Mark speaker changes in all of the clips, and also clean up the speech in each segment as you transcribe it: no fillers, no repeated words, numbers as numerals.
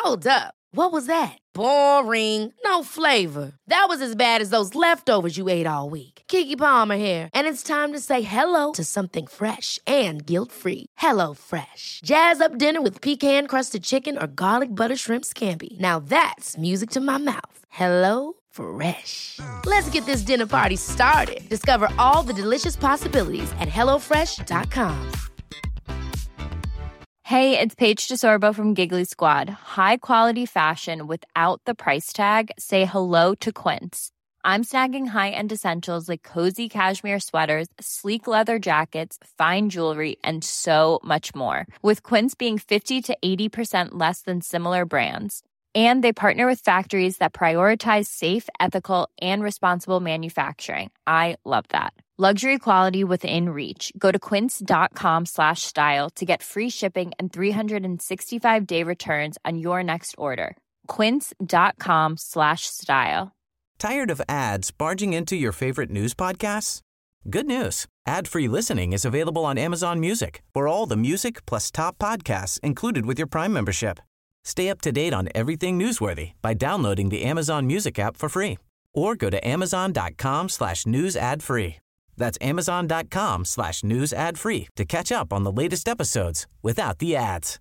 Speaker 1: Hold up. What was that? Boring. No flavor. That was as bad as those leftovers you ate all week. Keke Palmer here, and it's time to say hello to something fresh and guilt-free. Hello Fresh. Jazz up dinner with pecan-crusted chicken or garlic butter shrimp scampi. Now that's music to my mouth. Hello Fresh. Let's get this dinner party started. Discover all the delicious possibilities at hellofresh.com.
Speaker 2: Hey, it's Paige DeSorbo from Giggly Squad. High quality fashion without the price tag. Say hello to Quince. I'm snagging high-end essentials like cozy cashmere sweaters, sleek leather jackets, fine jewelry, and so much more. With Quince being 50 to 80% less than similar brands. And they partner with factories that prioritize safe, ethical, and responsible manufacturing. I love that. Luxury quality within reach. Go to quince.com/style to get free shipping and 365-day returns on your next order. Quince.com/style.
Speaker 3: Tired of ads barging into your favorite news podcasts? Good news. Ad-free listening is available on Amazon Music for all the music plus top podcasts included with your Prime membership. Stay up to date on everything newsworthy by downloading the Amazon Music app for free or go to amazon.com/news ad free. That's amazon.com/news ad free to catch up on the latest episodes without the ads.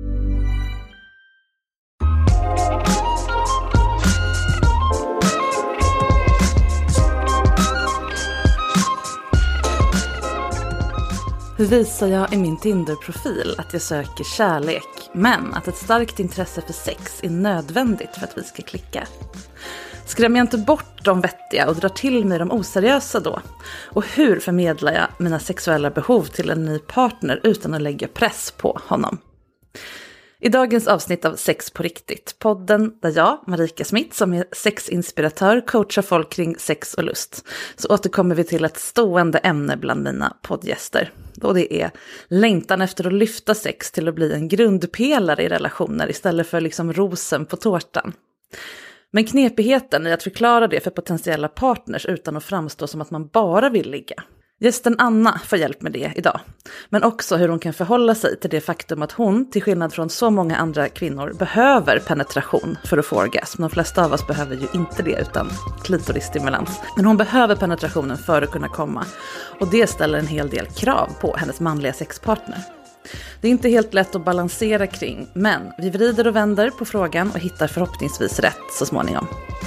Speaker 4: Hur visar jag i min Tinder-profil att jag söker kärlek, men att ett starkt intresse för sex är nödvändigt för att vi ska klicka? Skrämmer jag inte bort de vettiga och drar till mig de oseriösa då? Och hur förmedlar jag mina sexuella behov till en ny partner utan att lägga press på honom? I dagens avsnitt av Sex på riktigt, podden där jag, Marika Smith, som är sexinspiratör, coachar folk kring sex och lust, så återkommer vi till ett stående ämne bland mina poddgäster. Och det är längtan efter att lyfta sex till att bli en grundpelare i relationer istället för liksom rosen på tårtan. Men knepigheten i att förklara det för potentiella partners utan att framstå som att man bara vill ligga. Gästen Anna får hjälp med det idag. Men också hur hon kan förhålla sig till det faktum att hon, till skillnad från så många andra kvinnor, behöver penetration för att få orgasm. De flesta av oss behöver ju inte det utan klitorisstimulans. Men hon behöver penetrationen för att kunna komma. Och det ställer en hel del krav på hennes manliga sexpartner. Det är inte helt lätt att balansera kring, men vi vrider och vänder på frågan och hittar förhoppningsvis rätt så småningom.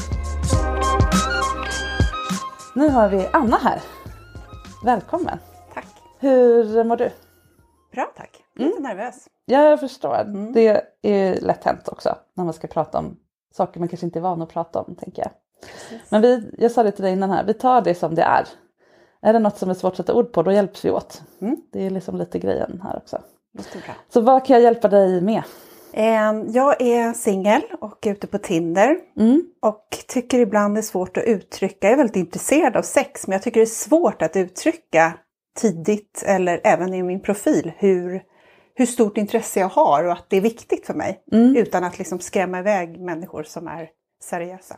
Speaker 4: Nu har vi Anna här. Välkommen.
Speaker 5: Tack.
Speaker 4: Hur mår du?
Speaker 5: Bra, tack. Lite nervös.
Speaker 4: Ja, jag förstår. Det är lätt hänt också när man ska prata om saker man kanske inte är van att prata om, tänker jag. Precis. Men jag sa det till dig innan här, vi tar det som det är. Är det något som är svårt att sätta ord på, då hjälps vi åt. Det är liksom lite grejen här också. Så vad kan jag hjälpa dig med?
Speaker 5: Jag är singel och är ute på Tinder. Och tycker ibland det är svårt att uttrycka. Jag är väldigt intresserad av sex, men jag tycker det är svårt att uttrycka tidigt eller även i min profil hur stort intresse jag har och att det är viktigt för mig. Utan att liksom skrämma iväg människor som är seriösa.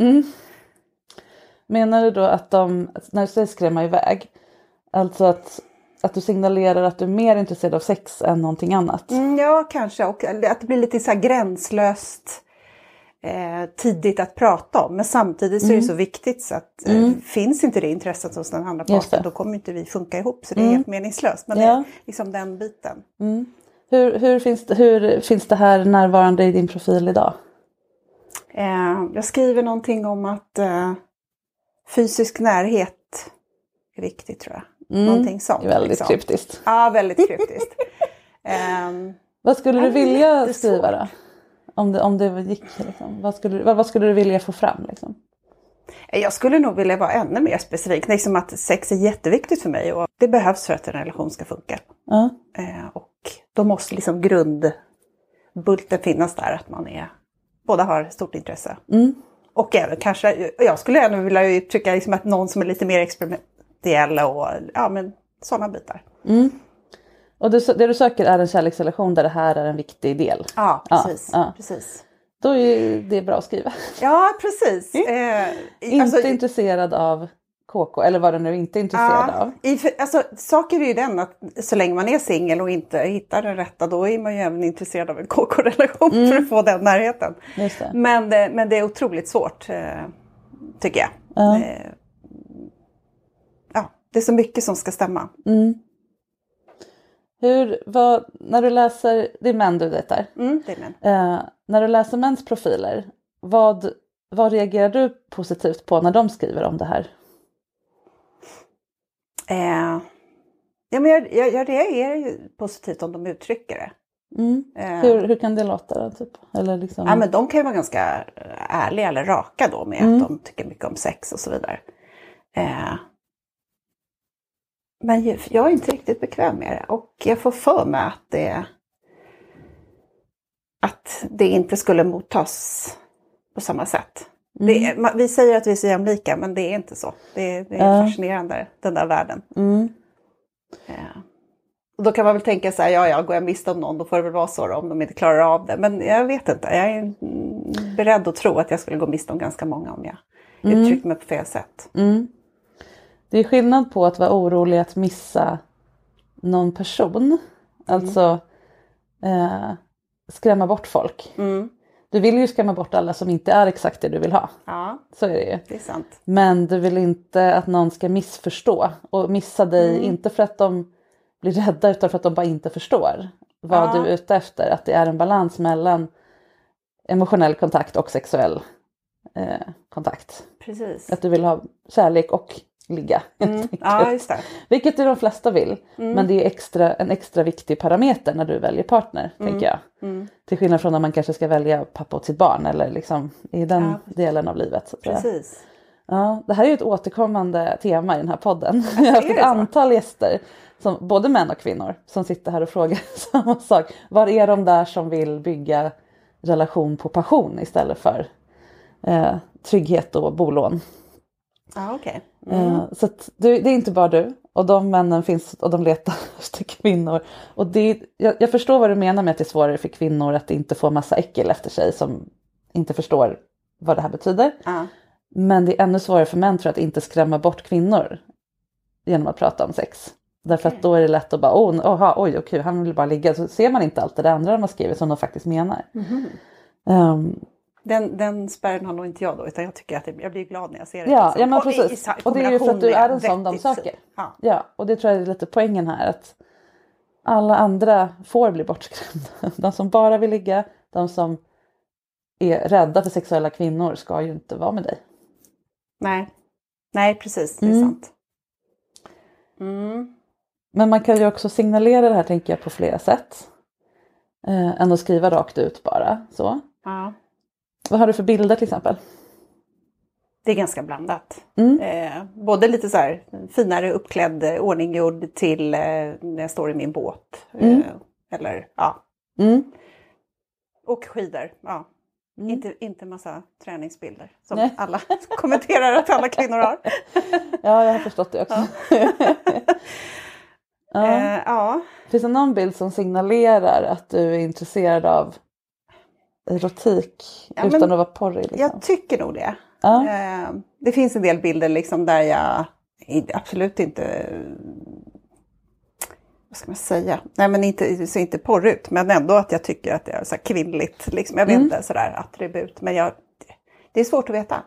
Speaker 4: Menar du då att när du säger skrämma iväg, alltså att du signalerar att du är mer intresserad av sex än någonting annat?
Speaker 5: Ja, kanske. Och att det blir lite så här gränslöst tidigt att prata om. Men samtidigt så är det så viktigt så att finns inte det intresset hos den andra parten, då kommer inte vi funka ihop. Så det är helt meningslöst. Men det är liksom den biten.
Speaker 4: Hur finns det här närvarande i din profil idag?
Speaker 5: Jag skriver någonting om att fysisk närhet är viktigt, tror jag. Någonting sånt.
Speaker 4: Väldigt kryptiskt.
Speaker 5: Ja, väldigt kryptiskt.
Speaker 4: Vad skulle du vilja skriva då? Om det gick liksom. Vad skulle du vilja få fram liksom?
Speaker 5: Jag skulle nog vilja vara ännu mer specifik. Liksom att sex är jätteviktigt för mig och det behövs för att en relation ska funka. Och då måste liksom grundbulten finnas där, att man båda har stort intresse. Och även kanske, jag skulle även vilja uttrycka liksom att någon som är lite mer experimentell och sådana bitar.
Speaker 4: Och det du söker är en kärleksrelation där det här är en viktig del.
Speaker 5: Ja, precis. Precis.
Speaker 4: Då är det bra att skriva.
Speaker 5: Ja, precis.
Speaker 4: Inte intresserad av KK eller vad du nu inte är intresserad av.
Speaker 5: Alltså, saker är ju den att så länge man är singel och inte hittar den rätta, då är man ju även intresserad av en KK-relation för att få den närheten.
Speaker 4: Just det. Men
Speaker 5: det är otroligt svårt, tycker jag. Det är så mycket som ska stämma.
Speaker 4: När du läser, det är män du dejtar.
Speaker 5: Det är män.
Speaker 4: När du läser mäns profiler, vad reagerar du positivt på när de skriver om det här?
Speaker 5: Men jag reagerar ju positivt om de uttrycker det.
Speaker 4: Hur kan det låta då, typ? Eller liksom...
Speaker 5: men de kan ju vara ganska ärliga eller raka då med att de tycker mycket om sex och så vidare. Men jag är inte riktigt bekväm med det. Och jag får för mig att det inte skulle mottas på samma sätt. Vi säger att vi är så jämlika, men det är inte så. Det är fascinerande, den där världen. Och då kan man väl tänka så här, går jag miste om någon, då får det väl vara så då, om de inte klarar av det. Men jag vet inte, jag är beredd att tro att jag skulle gå miste om ganska många om jag uttryckte mig på fel sätt.
Speaker 4: Det är skillnad på att vara orolig att missa någon person. Alltså skrämma bort folk. Du vill ju skrämma bort alla som inte är exakt det du vill ha.
Speaker 5: Ja,
Speaker 4: så är det ju.
Speaker 5: Det är sant.
Speaker 4: Men du vill inte att någon ska missförstå. Och missa dig, inte för att de blir rädda utan för att de bara inte förstår vad du är ute efter. Att det är en balans mellan emotionell kontakt och sexuell kontakt.
Speaker 5: Precis.
Speaker 4: Att du vill ha kärlek och ligga.
Speaker 5: Ja, just det.
Speaker 4: Vilket de flesta vill. Men det är en extra viktig parameter när du väljer partner, tänker jag. Till skillnad från när man kanske ska välja pappa åt sitt barn. Eller liksom i den delen av livet. Så
Speaker 5: precis.
Speaker 4: Ja, det här är ju ett återkommande tema i den här podden. Jag har haft ett antal gäster, både män och kvinnor, som sitter här och frågar samma sak. Var är de där som vill bygga relation på passion istället för trygghet och bolån?
Speaker 5: Okej.
Speaker 4: Så att det är inte bara du. Och de männen finns och de letar efter kvinnor. Och jag förstår vad du menar med att det är svårare för kvinnor att inte få massa äckel efter sig som inte förstår vad det här betyder. Men det är ännu svårare för män, tror jag, att inte skrämma bort kvinnor genom att prata om sex. Därför att då är det lätt att bara, oj, okej, han vill bara ligga. Så ser man inte allt det andra de har skrivit som de faktiskt menar.
Speaker 5: Den spärren har nog inte jag då, utan jag tycker att jag blir glad när jag ser det.
Speaker 4: Ja, men precis. Och det är ju för att du är en sån de söker. Ja, och det tror jag är lite poängen här. Att alla andra får bli bortskrämda. De som bara vill ligga, de som är rädda för sexuella kvinnor ska ju inte vara med dig.
Speaker 5: Nej, precis. Det är sant.
Speaker 4: Men man kan ju också signalera det här, tänker jag, på flera sätt. Än att skriva rakt ut bara. Så.
Speaker 5: Ja.
Speaker 4: Vad har du för bilder till exempel?
Speaker 5: Det är ganska blandat. Både lite så här finare uppklädd, ordninggjord till när jag står i min båt. Eller och skidor. Ja. Inte massa träningsbilder som alla kommenterar att alla kvinnor har.
Speaker 4: Ja, jag har förstått det också. Finns det någon bild som signalerar att du är intresserad av erotik utan att vara porrig? Liksom?
Speaker 5: Jag tycker nog det. Det finns en del bilder liksom där jag absolut inte, vad ska man säga? Nej, men inte ser inte porr ut, men ändå att jag tycker att det är så här kvinnligt liksom. Jag vet inte sådär attribut, men det är svårt att veta.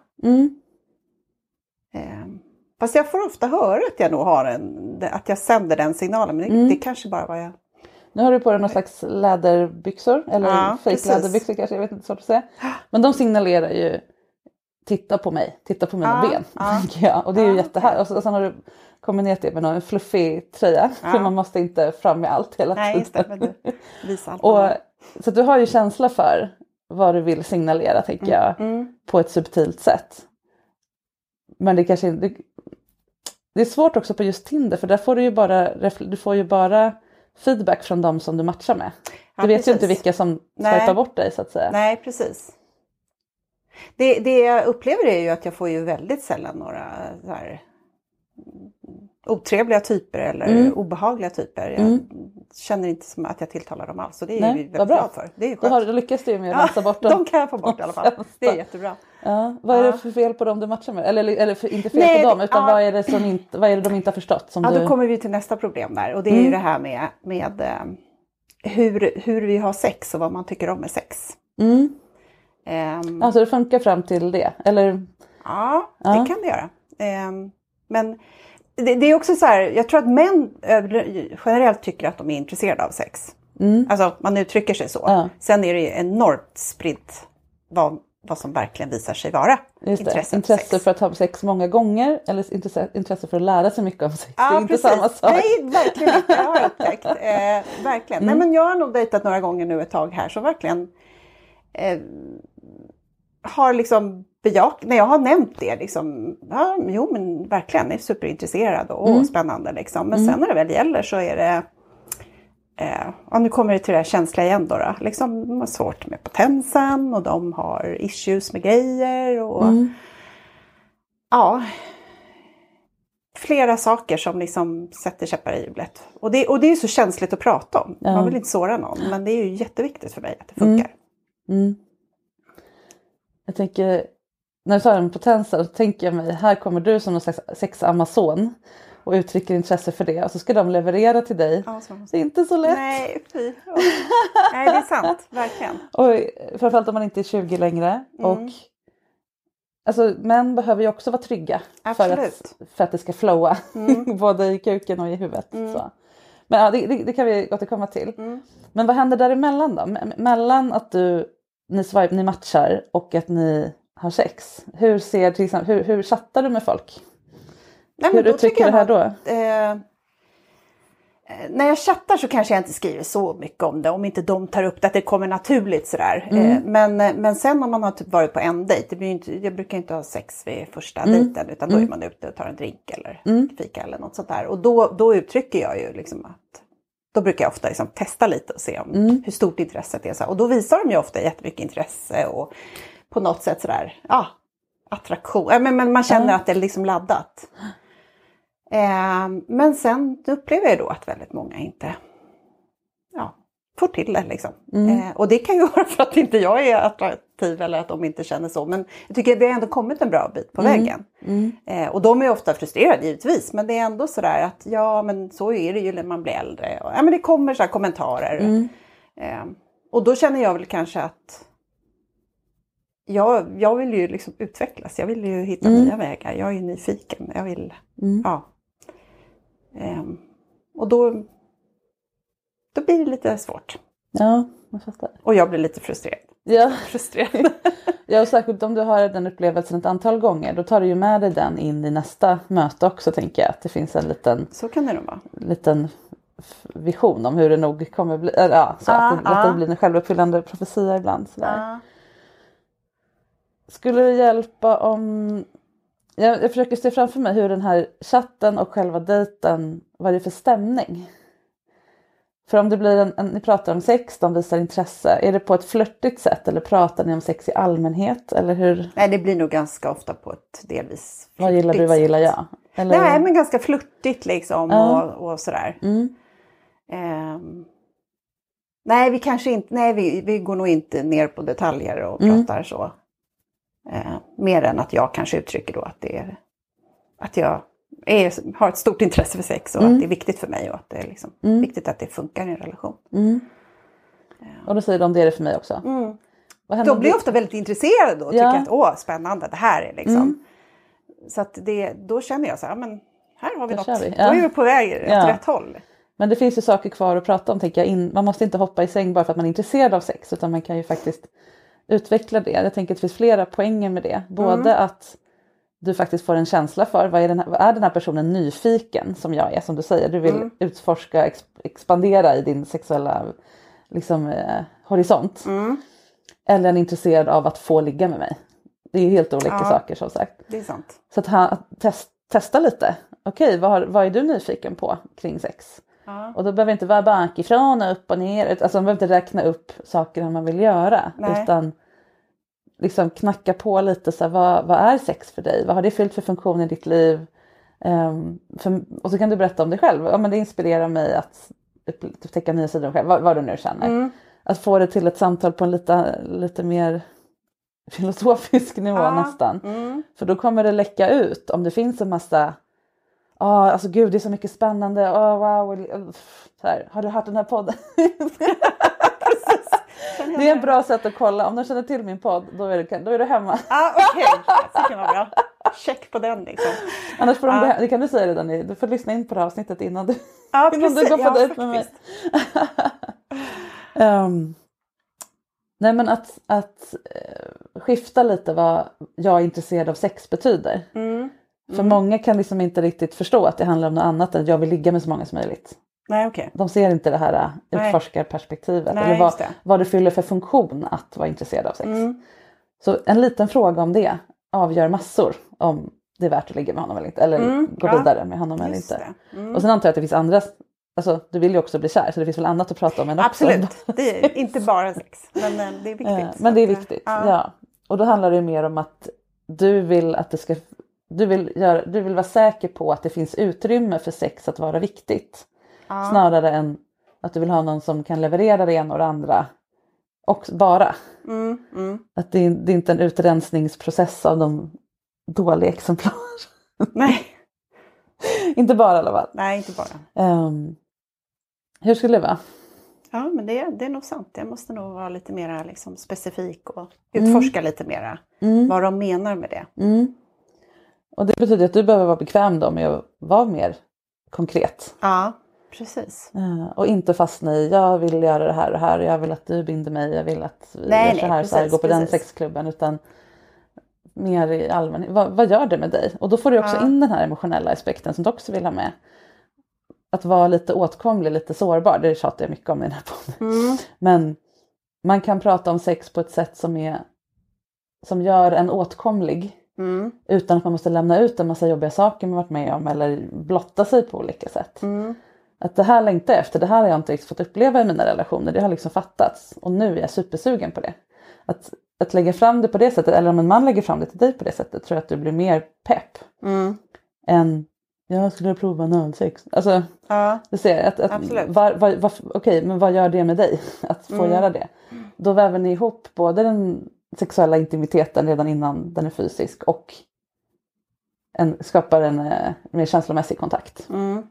Speaker 5: Fast jag får ofta höra att jag nog har att jag sänder den signalen, men det kanske bara var jag.
Speaker 4: Nu har du på dig någon slags läderbyxor, eller fake-läderbyxor kanske, jag vet inte så att säga. Men de signalerar ju, titta på mina ben, tänker jag. Och det är ju jättehärligt. Och sen har du kombinerat det med en fluffig tröja, för man måste inte fram med allt hela tiden.
Speaker 5: Nej, just det, men du visar allt.
Speaker 4: Så du har ju känsla för vad du vill signalera, tänker jag, på ett subtilt sätt. Men det kanske inte... Det är svårt också på just Tinder, för där får du ju bara feedback från dem som du matchar med. Du vet ju inte vilka som swipar bort dig, så att säga.
Speaker 5: Nej, precis. Det jag upplever är ju att jag får ju väldigt sällan några så här otrevliga typer eller obehagliga typer. Jag känner inte som att jag tilltalar dem alls. Så det är ju väldigt bra för. Det är ju skönt.
Speaker 4: Då lyckas du med att rensa bort dem.
Speaker 5: De kan jag få bort i alla fall. Det är jättebra.
Speaker 4: Ja. Vad är det för fel på dem du matchar med? Eller för, inte fel på dem, utan vad är det de inte har förstått?
Speaker 5: Då kommer vi till nästa problem där. Och det är ju det här med hur vi har sex och vad man tycker om med sex.
Speaker 4: Alltså det funkar fram till det? Eller?
Speaker 5: Ja, det kan det göra. Men det är också så här, jag tror att män generellt tycker att de är intresserade av sex. Alltså man uttrycker sig så. Ja. Sen är det ju enormt spritt vad som verkligen visar sig vara
Speaker 4: intresse för att ha sex många gånger eller intresse för att lära sig mycket om sex.
Speaker 5: Ja,
Speaker 4: det är inte
Speaker 5: precis.
Speaker 4: Samma sak.
Speaker 5: Nej, verkligen inte. Jag har upptäckt. Verkligen. Nej, men jag har nog dejtat några gånger nu ett tag här som verkligen har liksom när jag har nämnt det liksom, men verkligen är superintresserad och spännande liksom. Men sen när det väl gäller så är det nu kommer det till det här känsliga igen då. Liksom, de har svårt med potensen och de har issues med grejer och flera saker som liksom sätter käppar i hjulet. Och det är ju så känsligt att prata om. Man vill inte såra någon, men det är ju jätteviktigt för mig att det funkar.
Speaker 4: Jag tänker, när du talar om potensen så tänker jag mig, här kommer du som någon slags sexamazon och uttrycker intresse för det. Och så ska de leverera till dig. Ja, det är inte så lätt.
Speaker 5: Nej, fy. Nej, det är sant. Verkligen.
Speaker 4: Och framförallt om man inte är 20 längre. Och alltså, män behöver ju också vara trygga. För att det ska flowa. Både i kuken och i huvudet. Så. Men ja, det kan vi återkomma till. Men vad händer däremellan då? Mellan att ni matchar och att ni har sex. Hur chattar du med folk?
Speaker 5: Nej,
Speaker 4: hur uttrycker du det här då?
Speaker 5: När jag chattar så kanske jag inte skriver så mycket om det. Om inte de tar upp det, att det kommer naturligt sådär. Men sen om man har typ varit på en dejt. Jag brukar inte ha sex vid första dejten. Utan då är man ute och tar en drink eller fika eller något sånt där. Och då uttrycker jag ju liksom att. Då brukar jag ofta liksom testa lite och se om hur stort intresset är. Så. Och då visar de ju ofta jättemycket intresse. Och på något sätt sådär. Attraktion. Men man känner att det är liksom laddat. Men sen upplever jag då att väldigt många inte får till det liksom. Och det kan ju vara för att inte jag är attraktiv eller att de inte känner så. Men jag tycker att vi har ändå kommit en bra bit på vägen. Och de är ofta frustrerade givetvis. Men det är ändå sådär att men så är det ju när man blir äldre. Och, men det kommer så här kommentarer. Och då känner jag väl kanske att jag vill ju liksom utvecklas. Jag vill ju hitta nya vägar. Jag är ju nyfiken. Jag vill, och då blir det lite svårt.
Speaker 4: Ja, jag fattar.
Speaker 5: Och jag blir lite frustrerad.
Speaker 4: Ja.
Speaker 5: Frustrerad.
Speaker 4: Ja, och särskilt om du har den upplevelsen ett antal gånger. Då tar du ju med dig den in i nästa möte också, tänker jag. Att det finns en liten.
Speaker 5: Så kan det nog vara.
Speaker 4: Liten vision om hur det nog kommer bli. Att det blir en självuppfyllande profetia ibland. Skulle det hjälpa om. Jag försöker se framför mig hur den här chatten och själva dejten, vad är det för stämning? För om det blir ni pratar om sex, de visar intresse. Är det på ett flörtigt sätt eller pratar ni om sex i allmänhet? Eller hur?
Speaker 5: Nej, det blir nog ganska ofta på ett delvis flörtigt.
Speaker 4: Vad gillar du, vad gillar jag? Eller?
Speaker 5: Nej, men ganska flörtigt liksom och sådär. Nej, vi kanske inte, vi går nog inte ner på detaljer och pratar så. Mer än att jag kanske uttrycker då att jag har ett stort intresse för sex och att det är viktigt för mig och att det är liksom viktigt att det funkar i en relation.
Speaker 4: Och då säger de det är det för mig också.
Speaker 5: Då blir jag ofta väldigt intresserad då och tycker att spännande, det här är liksom. Så att då känner jag så här, men här har vi något. Då är vi på väg åt rätt håll.
Speaker 4: Men det finns ju saker kvar att prata om, tänker jag. Man måste inte hoppa i säng bara för att man är intresserad av sex, utan man kan ju faktiskt utveckla det. Jag tänker att det finns flera poänger med det. Både att du faktiskt får en känsla för vad är den här personen nyfiken som jag är, som du säger. Du vill utforska, expandera i din sexuella liksom, horisont. Eller är intresserad av att få ligga med mig. Det är ju helt olika saker som sagt.
Speaker 5: Det är sant.
Speaker 4: Så att testa lite. Okej, vad är du nyfiken på kring sex? Och då behöver det inte vara bakifrån och upp och ner. Alltså man behöver inte räkna upp saker man vill göra. Nej. Utan liksom knacka på lite. Så här, vad är sex för dig? Vad har det fyllt för funktion i ditt liv? Och så kan du berätta om dig själv. Ja, men det inspirerar mig att upptäcka nya sidor själv. Vad du nu känner. Att få det till ett samtal på en lite mer filosofisk nivå nästan. För då kommer det läcka ut om det finns en massa, alltså gud det är så mycket spännande, wow, så här, har du hört den här podden? Det är ett bra sätt att kolla, om de känner till min podd, då är du hemma.
Speaker 5: Okej, det kan vara bra. Check på den liksom.
Speaker 4: Annars får det kan du säga redan, du får lyssna in på det här avsnittet innan du,
Speaker 5: innan
Speaker 4: du går på dejt med mig. Nej, men att skifta lite vad jag är intresserad av sex betyder. För många kan liksom inte riktigt förstå att det handlar om något annat än att jag vill ligga med så många som möjligt.
Speaker 5: Nej, okay.
Speaker 4: De ser inte det här utforskarperspektivet. Nej, eller vad det fyller för funktion att vara intresserad av sex. Så en liten fråga om det avgör massor om det är värt att ligga med honom eller inte. Eller gå vidare med honom eller inte. Och sen antar jag att det finns andra. Alltså, du vill ju också bli kär, så det finns väl annat att prata om än också.
Speaker 5: Absolut, det är inte bara sex, men det är viktigt.
Speaker 4: Men det är viktigt, ja. Och då handlar det mer om att du vill vara säker på att det finns utrymme för sex att vara viktigt. Snarare än att du vill ha någon som kan leverera det ena och det andra. Och bara. Att det är inte en utrensningsprocess av de dåliga exemplar.
Speaker 5: Nej.
Speaker 4: Inte bara i alla fall.
Speaker 5: Nej, inte bara.
Speaker 4: Hur skulle det vara?
Speaker 5: Ja, men det är nog sant. Jag måste nog vara lite mer liksom, specifik och utforska lite mera vad de menar med det.
Speaker 4: Och det betyder att du behöver vara bekväm då med att vara mer konkret.
Speaker 5: Ja, precis.
Speaker 4: Och inte fastna i, jag vill göra det här och det här. Jag vill att du binder mig. Jag vill att vi gör så här, precis, gå på den sexklubben. Utan mer i allmänhet. Vad gör det med dig? Och då får du också in den här emotionella aspekten som du också vill ha med. Att vara lite åtkomlig, lite sårbar. Det tjatar jag mycket om i den här podden. Men man kan prata om sex på ett sätt som gör en åtkomlig. Utan att man måste lämna ut en massa jobbiga saker man varit med om. Eller blotta sig på olika sätt. Att det här längtar jag efter. Det här har jag inte riktigt fått uppleva i mina relationer. Det har liksom fattats. Och nu är jag supersugen på det. Att lägga fram det på det sättet. Eller om en man lägger fram det till dig på det sättet. Tror jag att du blir mer pepp. Än jag skulle prova analsex. Alltså, du ser okej, men vad gör det med dig? Att få göra det. Då väver ni ihop både den sexuella intimiteten redan innan den är fysisk. Och skapar en mer känslomässig kontakt.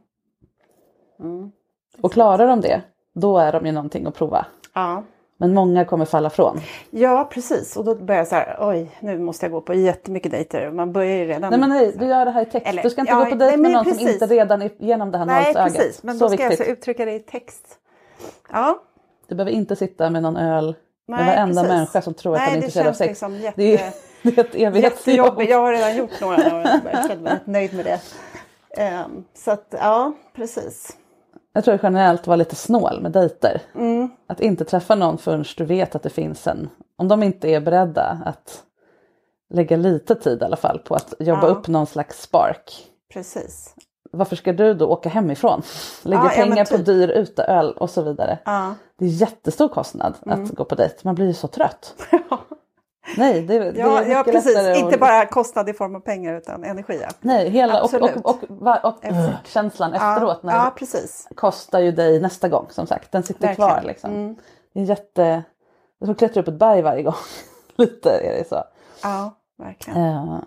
Speaker 4: Och klarar de det, då är de ju någonting att prova. Men många kommer falla från.
Speaker 5: Ja, precis. Och då börjar jag så här, oj, nu måste jag gå på jättemycket dejter. Man börjar ju redan...
Speaker 4: Nej, du gör det här i text. Du ska inte gå på dejt med någon som inte redan är genom det här nålsögat.
Speaker 5: Nej, precis. Men då ska jag alltså uttrycka det i text. Ja.
Speaker 4: Du behöver inte sitta med någon öl med varenda människa som tror att han är intresserad av sex.
Speaker 5: Liksom
Speaker 4: det är ett evighetsjobb.
Speaker 5: Jag har redan gjort några och jag är väldigt nöjd med det. Så att, ja, precis.
Speaker 4: Jag tror generellt var lite snål med dejter. Att inte träffa någon förrän du vet att det finns om de inte är beredda att lägga lite tid i alla fall på att jobba upp någon slags spark.
Speaker 5: Precis.
Speaker 4: Varför ska du då åka hemifrån? Lägga pengar på dyr uteöl och så vidare. Det är jättestor kostnad att gå på dejt. Man blir ju så trött. Nej, det är mycket precis.
Speaker 5: Inte bara kostnad i form av pengar utan energi.
Speaker 4: Nej, hela och känslan efteråt när
Speaker 5: precis.
Speaker 4: Kostar ju dig nästa gång, som sagt. Den sitter kvar liksom. Det är jag klättrar upp ett berg varje gång. Lite är det så.
Speaker 5: Ja, verkligen.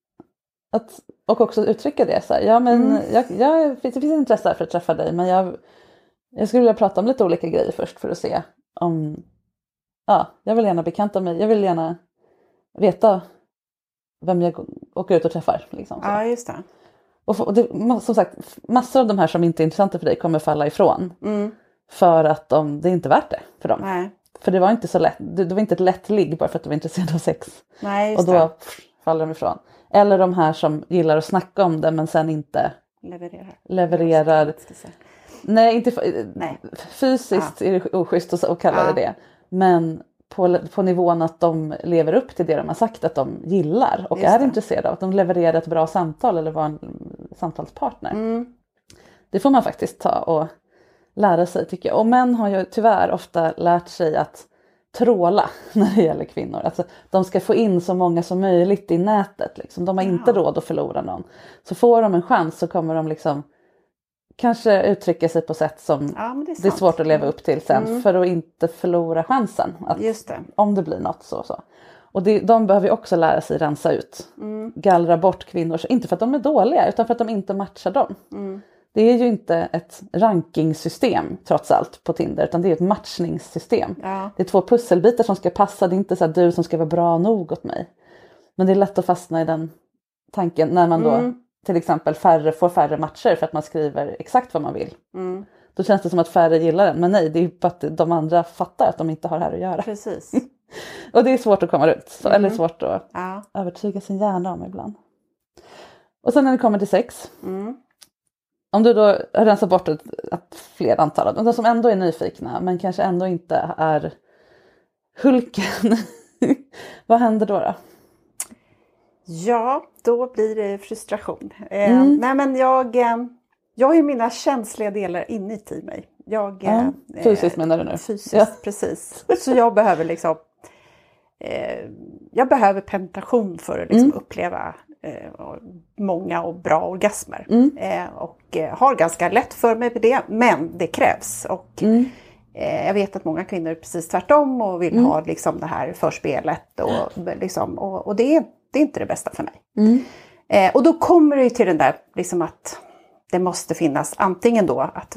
Speaker 4: Och också uttrycka det så här. Ja, men det finns intresse för att träffa dig, men jag skulle vilja prata om lite olika grejer först för att se om jag vill gärna bekanta mig. Jag vill gärna veta vem jag åker ut och träffar. Liksom, så.
Speaker 5: Ja, just det.
Speaker 4: Och det, som sagt, massor av de här som inte är intressanta för dig kommer falla ifrån. För att det är inte värt det för dem.
Speaker 5: Nej.
Speaker 4: För det var inte så lätt. Det var inte ett lätt ligg bara för att du var intresserad av sex.
Speaker 5: Nej, just
Speaker 4: och då faller de ifrån. Eller de här som gillar att snacka om det men sen inte levererar. Nej, inte fysiskt är det oschysst att kalla det. Men på nivån att de lever upp till det de har sagt att de gillar och är intresserade av. Att de levererar ett bra samtal eller var en samtalspartner. Det får man faktiskt ta och lära sig, tycker jag. Och män har ju tyvärr ofta lärt sig att tråla när det gäller kvinnor. Alltså, de ska få in så många som möjligt i nätet. Liksom. De har inte råd att förlora någon. Så får de en chans så kommer de liksom kanske uttrycka sig på sätt som det är svårt att leva upp till sen. För att inte förlora chansen. Att,
Speaker 5: just det.
Speaker 4: Om det blir något så. Och de behöver ju också lära sig rensa ut. Gallra bort kvinnor, inte för att de är dåliga utan för att de inte matchar dem. Det är ju inte ett rankingsystem trots allt på Tinder, utan det är ett matchningssystem. Ja. Det är 2 pusselbitar som ska passa, det är inte så att du som ska vara bra nog åt mig. Men det är lätt att fastna i den tanken när man då till exempel får färre matcher för att man skriver exakt vad man vill. Då känns det som att färre gillar den, men nej, det är ju bara att de andra fattar att de inte har här att göra.
Speaker 5: Precis.
Speaker 4: Och det är svårt att komma ut, eller svårt att övertyga sin hjärna om ibland. Och sen när det kommer till sex. Om du då rensar bort ett fler antal, de som ändå är nyfikna men kanske ändå inte är hulken. Vad händer då?
Speaker 5: Ja, då blir det frustration. Nej, men jag har ju mina känsliga delar inuti mig.
Speaker 4: Fysiskt menar du nu?
Speaker 5: Fysiskt, precis. Så jag behöver liksom jag behöver penetration för att liksom uppleva många och bra orgasmer. Och har ganska lätt för mig med det, men det krävs. Och jag vet att många kvinnor är precis tvärtom och vill ha liksom det här förspelet. Och det är inte det bästa för mig. Och då kommer det ju till den där liksom att det måste finnas antingen då att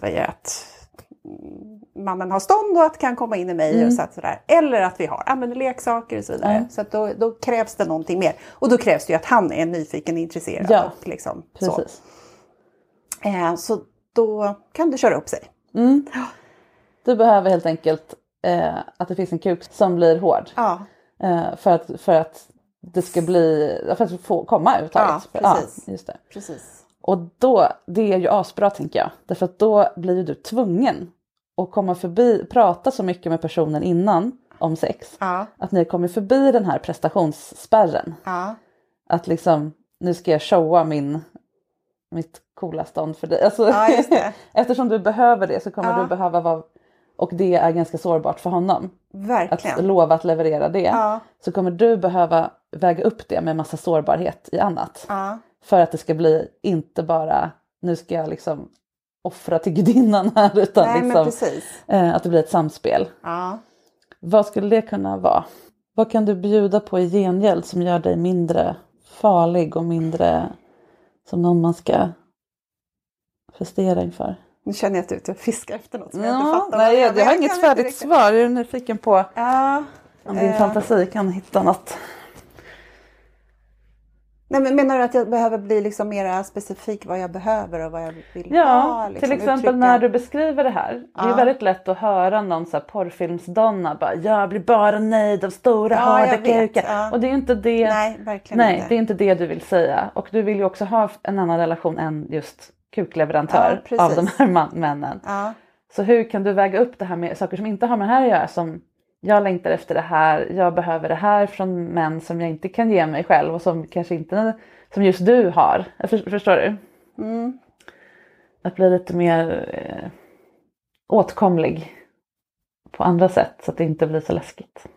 Speaker 5: mannen har stånd och att kan komma in i mig och sådär. Eller att vi använder leksaker och så vidare. Så att då krävs det någonting mer. Och då krävs det ju att han är nyfiken och intresserad.
Speaker 4: Ja,
Speaker 5: och liksom,
Speaker 4: precis.
Speaker 5: Så då kan det köra upp sig.
Speaker 4: Du behöver helt enkelt att det finns en kuk som blir hård.
Speaker 5: Ja.
Speaker 4: För att det ska bli, för att få komma överhuvudtaget.
Speaker 5: Ja, precis.
Speaker 4: Ja, just det.
Speaker 5: Precis.
Speaker 4: Och då, det är ju asbra tänker jag. Därför att då blir du tvungen att komma förbi, prata så mycket med personen innan om sex. Ja. Att ni kommer förbi den här prestationsspärren. Ja. Att liksom, nu ska jag showa mitt coola stånd för dig. Alltså, ja, just det. Eftersom du behöver det så kommer du behöva vara, och det är ganska sårbart för honom.
Speaker 5: Verkligen.
Speaker 4: Att lova att leverera det. Ja. Så kommer du behöva väga upp det med massa sårbarhet i annat. Ja. För att det ska bli inte bara, nu ska jag liksom offra till gudinnan här. Utan
Speaker 5: nej,
Speaker 4: liksom,
Speaker 5: precis.
Speaker 4: Att det blir ett samspel. Ja. Vad skulle det kunna vara? Vad kan du bjuda på i gengäld som gör dig mindre farlig och mindre som någon man ska prestera inför?
Speaker 5: Nu känner jag att du är ute och fiskar efter något som jag inte fattar.
Speaker 4: Nej, jag har inget färdigt svar. Jag är nyfiken på om din fantasi kan hitta något.
Speaker 5: Nej, men menar du att jag behöver bli liksom mer specifik vad jag behöver och vad jag vill ha?
Speaker 4: Ja, liksom, till exempel när du beskriver det här. Det är väldigt lätt att höra någon så här porrfilmsdonna bara, jag blir bara nöjd av stora hårda kukar. Ja. Och det är inte det.
Speaker 5: Nej, verkligen inte.
Speaker 4: Det är inte det du vill säga. Och du vill ju också ha en annan relation än just kukleverantör av de här männen. Ja. Så hur kan du väga upp det här med saker som inte har med det här att göra, som jag längtar efter det här, jag behöver det här från män som jag inte kan ge mig själv och som kanske inte, som just du har. Förstår du? Att bli lite mer åtkomlig på andra sätt så att det inte blir så läskigt.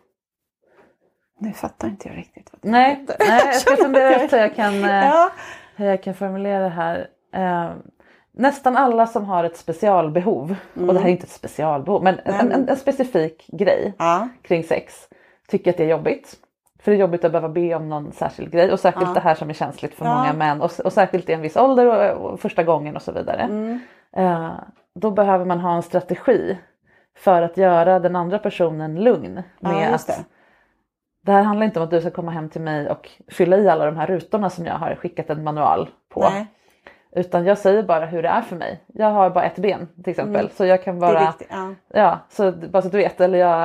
Speaker 5: Nu fattar inte jag riktigt.
Speaker 4: Nej, jag ska fundera efter hur jag kan formulera det här. Nästan alla som har ett specialbehov, och det här är inte ett specialbehov, men en specifik grej kring sex, tycker att det är jobbigt. För det är jobbigt att behöva be om någon särskild grej, och särskilt det här som är känsligt för många män, och särskilt i en viss ålder och första gången och så vidare. Då behöver man ha en strategi för att göra den andra personen lugn med att det här handlar inte om att du ska komma hem till mig och fylla i alla de här rutorna som jag har skickat en manual på. Nej. Utan jag säger bara hur det är för mig. Jag har bara ett ben till exempel. Så jag kan bara... så bara så att du vet.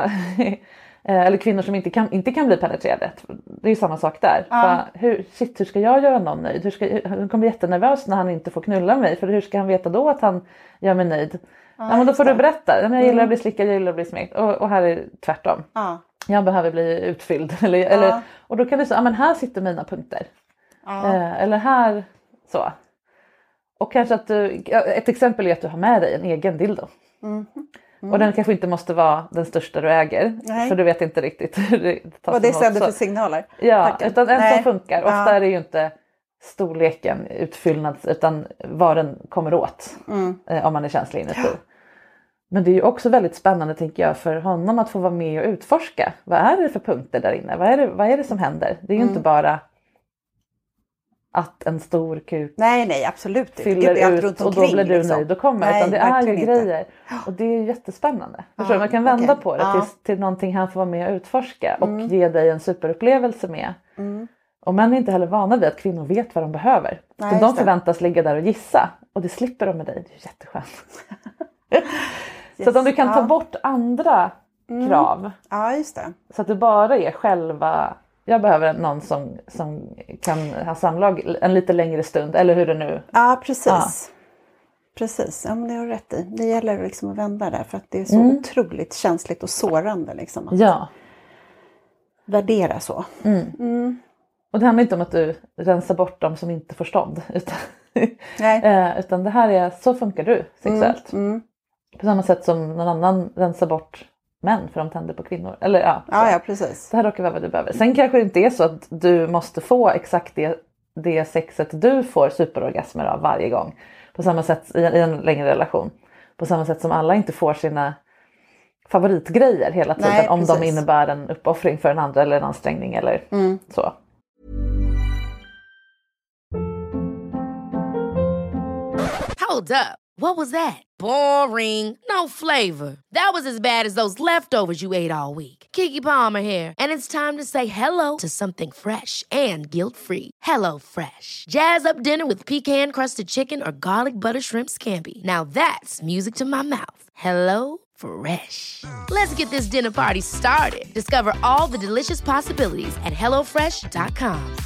Speaker 4: Eller kvinnor som inte kan bli penetrerade. Det är ju samma sak där. Bara, hur ska jag göra någon nöjd? Han kommer bli jättenervös när han inte får knulla mig. För hur ska han veta då att han gör mig nöjd? Men då får du berätta. Jag gillar att bli slickad, jag gillar att bli smekt. Och här är det tvärtom. Jag behöver bli utfylld. Och då kan du säga, men här sitter mina punkter. Eller här så. Och kanske att ett exempel är att du har med dig en egen dildo. Och den kanske inte måste vara den största du äger. Nej. För du vet inte riktigt hur det tas
Speaker 5: vad det sänder för signaler.
Speaker 4: Ja, utan en som funkar. Ofta är det ju inte storleken, utfyllnads, utan vad den kommer åt. Om man är känslig inuti. Men det är ju också väldigt spännande, tänker jag, för honom att få vara med och utforska. Vad är det för punkter där inne? Vad är det som händer? Det är ju inte bara att en stor kuk
Speaker 5: nej, absolut inte.
Speaker 4: fyller ut
Speaker 5: runt
Speaker 4: och då blir du
Speaker 5: liksom.
Speaker 4: nöjd och kommer. Utan det är ju grejer. Och det är jättespännande. Förstår du? Man kan vända på det till någonting han får vara med och utforska. Och ge dig en superupplevelse med. Och män är inte heller vana vid att kvinnor vet vad de behöver. Nej, de förväntas ligga där och gissa. Och det slipper de med dig. Det är jätteskönt. Så att om du kan ta bort andra krav.
Speaker 5: Ja, just det.
Speaker 4: Så att du bara är själva. Jag behöver någon som kan ha samlag en lite längre stund. Eller hur det nu.
Speaker 5: Ja, precis. Ja. Precis, ja, men det har rätt i. Det gäller liksom att vända där. För att det är så otroligt känsligt och sårande. Liksom, att värdera så. Och det handlar inte om att du rensar bort dem som inte får stånd. Utan det här är, så funkar du sexuellt. På samma sätt som någon annan rensar bort män för de tänder på kvinnor. Eller ja, precis.
Speaker 4: Det här råkar vara vad du behöver. Sen kanske det inte är så att du måste få exakt det sexet du får superorgasmer av varje gång. På samma sätt i en längre relation. På samma sätt som alla inte får sina favoritgrejer hela tiden. Nej, om de innebär en uppoffring för en andra eller en ansträngning eller så.
Speaker 1: Hold up. What was that? Boring. No flavor. That was as bad as those leftovers you ate all week. Keke Palmer here, and it's time to say hello to something fresh and guilt-free. Hello Fresh. Jazz up dinner with pecan-crusted chicken or garlic butter shrimp scampi. Now that's music to my mouth. Hello Fresh. Let's get this dinner party started. Discover all the delicious possibilities at hellofresh.com.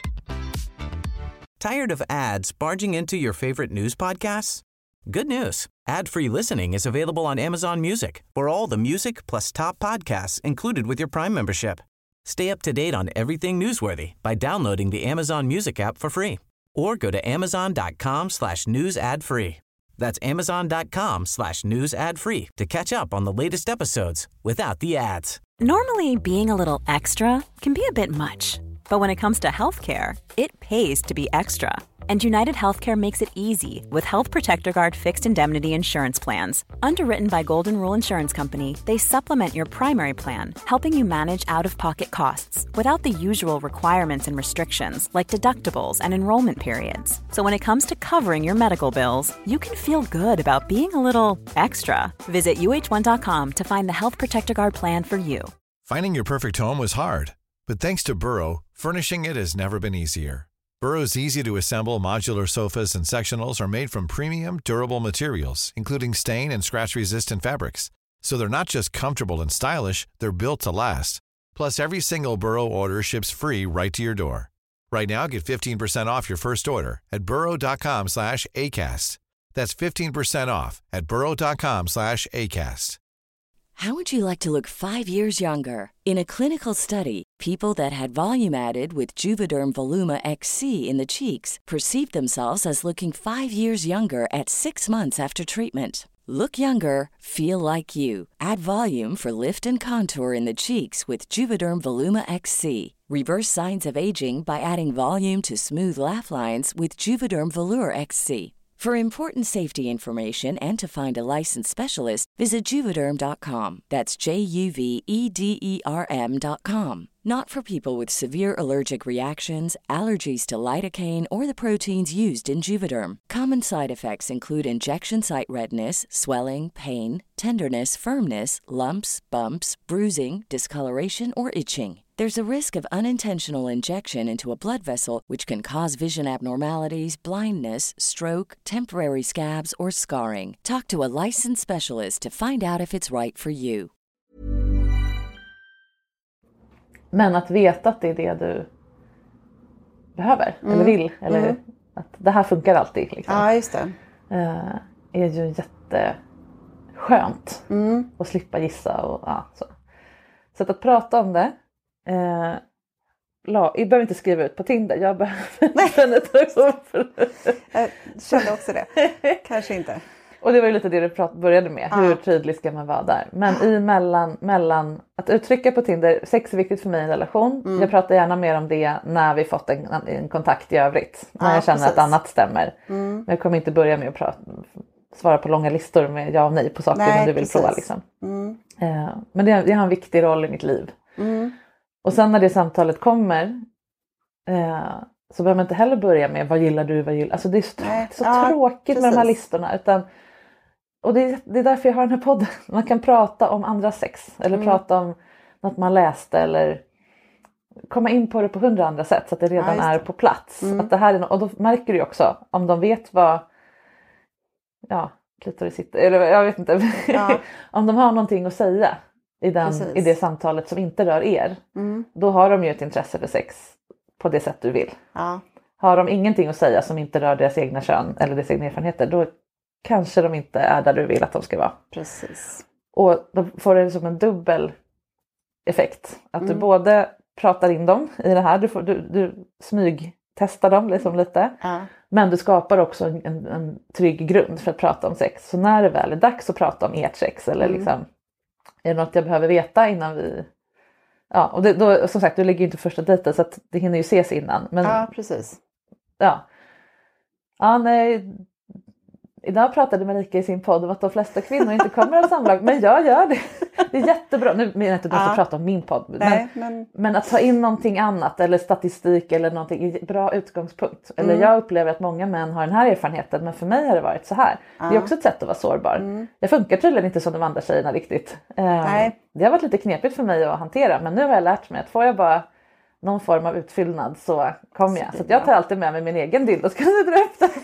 Speaker 3: Tired of ads barging into your favorite news podcasts? Good news. Ad-free listening is available on Amazon Music for all the music plus top podcasts included with your Prime membership. Stay up to date on everything newsworthy by downloading the Amazon Music app for free or go to amazon.com/news ad free. That's amazon.com/news ad free to catch up on the latest episodes without the ads.
Speaker 6: Normally, being a little extra can be a bit much. But when it comes to healthcare, it pays to be extra. And United Healthcare makes it easy with Health Protector Guard fixed indemnity insurance plans. Underwritten by Golden Rule Insurance Company, they supplement your primary plan, helping you manage out-of-pocket costs without the usual requirements and restrictions like deductibles and enrollment periods. So when it comes to covering your medical bills, you can feel good about being a little extra. Visit uh1.com to find the Health Protector Guard plan for you.
Speaker 7: Finding your perfect home was hard, but thanks to Burrow, furnishing it has never been easier. Burrow's easy-to-assemble modular sofas and sectionals are made from premium, durable materials, including stain and scratch-resistant fabrics. So they're not just comfortable and stylish, they're built to last. Plus, every single Burrow order ships free right to your door. Right now, get 15% off your first order at burrow.com/ACAST. That's 15% off at burrow.com/ACAST.
Speaker 8: How would you like to look 5 years younger? In a clinical study, people that had volume added with Juvederm Voluma XC in the cheeks perceived themselves as looking 5 years younger at 6 months after treatment. Look younger, feel like you. Add volume for lift and contour in the cheeks with Juvederm Voluma XC. Reverse signs of aging by adding volume to smooth laugh lines with Juvederm Volure XC. For important safety information and to find a licensed specialist, visit Juvederm.com. That's JUVEDERM.com. Not for people with severe allergic reactions, allergies to lidocaine, or the proteins used in Juvederm. Common side effects include injection site redness, swelling, pain, tenderness, firmness, lumps, bumps, bruising, discoloration, or itching. There's a risk of unintentional injection into a blood vessel, which can cause vision abnormalities, blindness, stroke, temporary scabs, or scarring. Talk to a licensed specialist to find out if it's right for you.
Speaker 4: Men att veta att det är det du behöver eller vill. Eller att det här funkar alltid. Liksom.
Speaker 5: Ja, just det.
Speaker 4: Är ju jätteskönt att slippa gissa. Och, så. Så att prata om det. Jag behöver inte skriva ut på Tinder. Jag behöver inte.
Speaker 5: Jag kände också det. Kanske inte.
Speaker 4: Och det var ju lite det du började med. Hur tydlig ska man vara där? Men i mellan att uttrycka på Tinder, sex är viktigt för mig i en relation. Jag pratar gärna mer om det när vi fått en kontakt i övrigt. När jag känner att annat stämmer. Men jag kommer inte börja med att svara på långa listor med ja och nej på saker som du vill prova. Liksom. Men det har en viktig roll i mitt liv. Och sen när det samtalet kommer så behöver man inte heller börja med vad gillar du, alltså det är så tråkigt med de här listorna. Och det är därför jag har den här podden. Man kan prata om andra sex eller prata om något man läste eller komma in på det på 100 andra sätt så att det redan är på plats. Att det här är och då märker du också om de vet vad klitoris sitter, eller jag vet inte. Om de har någonting att säga i det samtalet som inte rör er. Då har de ju ett intresse för sex på det sätt du vill. Har de ingenting att säga som inte rör deras egna kön eller deras egna erfarenheter, då kanske de inte är där du vill att de ska vara.
Speaker 5: Precis.
Speaker 4: Och då får det som en dubbel effekt. Att du både pratar in dem i det här. Du smygtestar dem liksom lite. Men du skapar också en trygg grund för att prata om sex. Så när det väl är dags att prata om ert sex. Eller liksom, är det något jag behöver veta innan vi... Ja, och då, som sagt, du ligger ju inte första dejten så att det hinner ju ses innan. Men,
Speaker 5: ja, precis.
Speaker 4: Ja, nej... Idag pratade Marika i sin podd om att de flesta kvinnor inte kommer av samlag. Men jag gör det. Det är jättebra. Nu menar jag inte att jag ska prata om min podd. Men att ta in någonting annat. Eller statistik eller någonting. Bra utgångspunkt. Eller jag upplever att många män har den här erfarenheten. Men för mig har det varit så här. Det är också ett sätt att vara sårbar. Jag funkar tydligen inte som de andra tjejerna riktigt. Det har varit lite knepigt för mig att hantera. Men nu har jag lärt mig att får jag bara någon form av utfyllnad så kommer jag. Så att jag tar alltid med mig min egen dill. Då ska du dra upp den.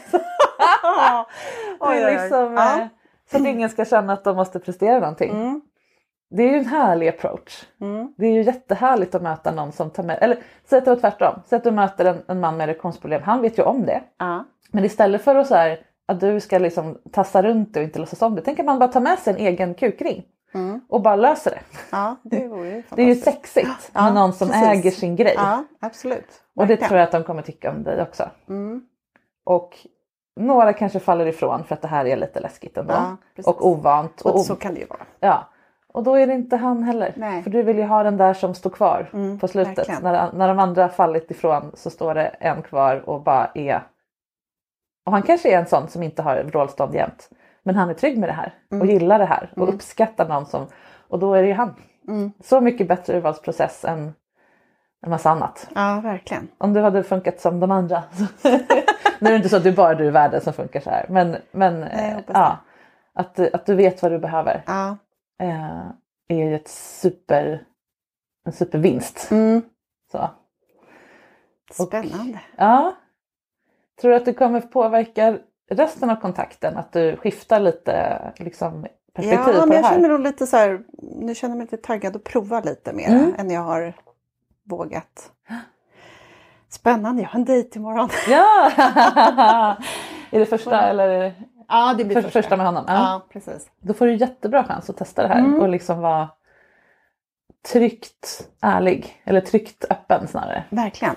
Speaker 4: Så att ingen ska känna att de måste prestera någonting. Det är ju en härlig approach. Det är ju jättehärligt att möta någon som tar med. Eller säg att det var tvärtom. Säg att du möter en man med erektionsproblem. Han vet ju om det. Men istället för att, så här, att du ska liksom tassa runt det och inte låtsas om det. Tänk att man bara tar med sig en egen kukring. Och bara löser det. Det är ju sexigt med någon som äger sin grej.
Speaker 5: Ja, absolut.
Speaker 4: Och det tror jag att de kommer tycka om dig också. Och några kanske faller ifrån för att det här är lite läskigt ändå. Och ovant.
Speaker 5: Och så kan det ju vara.
Speaker 4: Ja. Och då är det inte han heller.
Speaker 5: Nej.
Speaker 4: För du vill ju ha den där som står kvar på slutet. När de andra fallit ifrån så står det en kvar och bara är... Och han kanske är en sån som inte har vrålstånd jämt. Men han är trygg med det här. Och gillar det här. Och uppskattar någon som... Och då är det ju han. Så mycket bättre urvalsprocess än en massa annat.
Speaker 5: Ja, verkligen.
Speaker 4: Om du hade funkat som de andra. Nu är det inte så att det är bara du i världen som funkar så här. Men att du vet vad du behöver. Är ju en supervinst. Så.
Speaker 5: Spännande.
Speaker 4: Tror du att det kommer påverka resten av kontakten? Att du skiftar lite liksom, perspektiv på det här?
Speaker 5: Ja, men jag känner nog lite så här. Nu känner jag mig lite taggad att prova lite mer än jag har vågat. Spännande, jag har en dejt imorgon.
Speaker 4: Ja! Är det första eller är det...
Speaker 5: Ja, det blir
Speaker 4: första med honom?
Speaker 5: Ja, precis.
Speaker 4: Då får du jättebra chans att testa det här. Och liksom vara tryggt ärlig. Eller tryggt öppen snarare.
Speaker 5: Verkligen.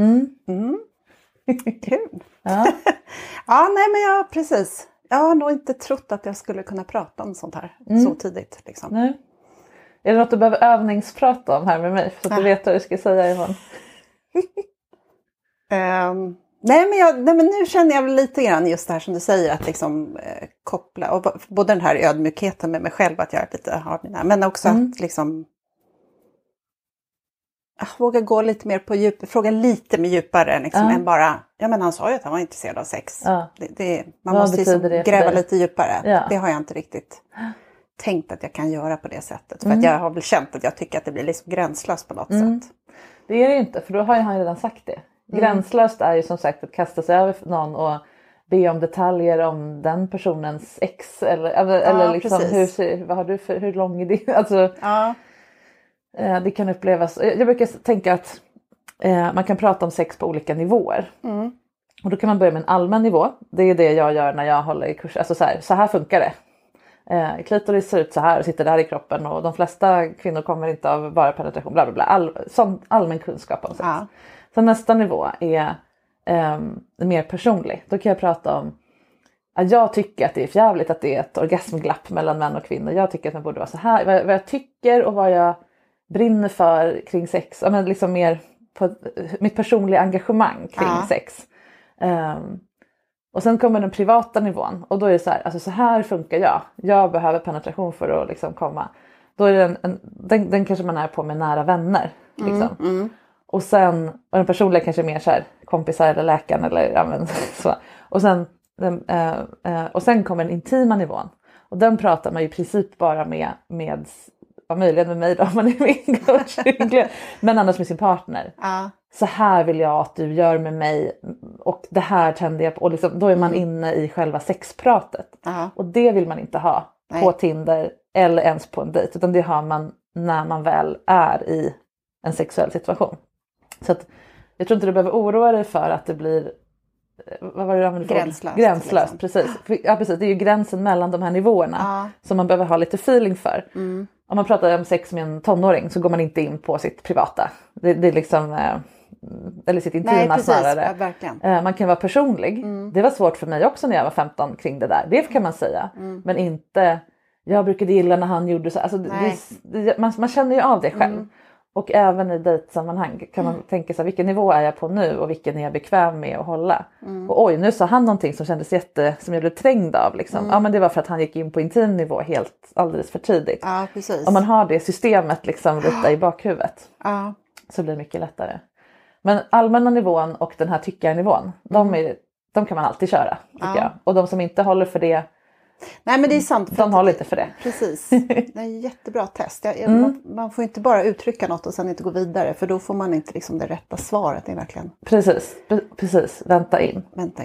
Speaker 5: Kul.
Speaker 4: Ja.
Speaker 5: Nej men precis. Jag har nog inte trott att jag skulle kunna prata om sånt här så tidigt. Liksom.
Speaker 4: Nej. Är det något du behöver övningsprata om här med mig? Så att du vet vad du ska säga imorgon.
Speaker 5: Nej men nu känner jag lite grann just det här som du säger. Att liksom koppla. Och både den här ödmjukheten med mig själv. Att jag lite har mina. Men också att liksom. Våga gå lite mer på djup. Fråga lite mer djupare. Liksom, än bara. Ja men han sa ju att han var intresserad av sex. Man måste liksom gräva lite djupare. Det har jag inte riktigt tänkt att jag kan göra på det sättet. För att jag har väl känt att jag tycker att det blir liksom gränslöst på något sätt.
Speaker 4: Det är det ju inte. För då har ju han redan sagt det. Gränslöst är ju som sagt att kasta sig över någon och be om detaljer om den personens ex. Eller liksom vad har du för, hur lång är det? Alltså, det kan upplevas. Jag brukar tänka att man kan prata om sex på olika nivåer. Och då kan man börja med en allmän nivå. Det är det jag gör när jag håller i kurs. Alltså så här funkar det. Klitoris ser ut så här och sitter där i kroppen. Och de flesta kvinnor kommer inte av bara penetration. Bla bla bla. Sån allmän kunskap om sex. Så nästa nivå är mer personlig. Då kan jag prata om att jag tycker att det är förjävligt att det är ett orgasmglapp mellan män och kvinnor. Jag tycker att man borde vara så här. Vad jag tycker och vad jag brinner för kring sex. Ja, men liksom mer på mitt personliga engagemang kring sex. Och sen kommer den privata nivån. Och då är det så här, alltså så här funkar jag. Jag behöver penetration för att liksom komma. Då är det den kanske man är på med nära vänner. Liksom. Och sen, och den personliga kanske är mer så här, kompisar eller läkaren eller ja, men, så. Och sen kommer den intima nivån. Och den pratar man ju i princip bara med möjligen med mig då, om man är min coach. Men annars med sin partner. Så här vill jag att du gör med mig. Och det här tänder jag på. Och liksom, då är man inne i själva sexpratet. Och det vill man inte ha på Tinder eller ens på en dejt. Utan det har man när man väl är i en sexuell situation. Så att jag tror inte du behöver oroa dig för att det blir... Vad var det du använde för? Gränslöst, liksom. Precis. Ja, precis. Det är ju gränsen mellan de här nivåerna som man behöver ha lite feeling för. Om man pratar om sex med en tonåring så går man inte in på sitt privata. Det är liksom... Eller sitt intima snarare.
Speaker 5: Verkligen.
Speaker 4: Man kan vara personlig. Det var svårt för mig också när jag var 15 kring det där. Det kan man säga. Men inte... Jag brukade gilla när han gjorde så. Alltså, man känner ju av det själv. Och även i dejtsammanhang kan man tänka sig vilken nivå är jag på nu och vilken är jag bekväm med att hålla. Och oj, nu sa han någonting som kändes som jag blev trängd av. Liksom. Ja, men det var för att han gick in på intim nivå alldeles för tidigt.
Speaker 5: Ja, precis.
Speaker 4: Om man har det systemet liksom lite i bakhuvudet så blir det mycket lättare. Men allmänna nivån och den här tyckarnivån, de kan man alltid köra tycker jag. Och de som inte håller för det,
Speaker 5: nej, men det är sant.
Speaker 4: De håller inte för det.
Speaker 5: Precis. Det är en jättebra test. Man får inte bara uttrycka något och sen inte gå vidare. För då får man inte liksom det rätta svaret. Det är verkligen...
Speaker 4: Precis. Vänta in.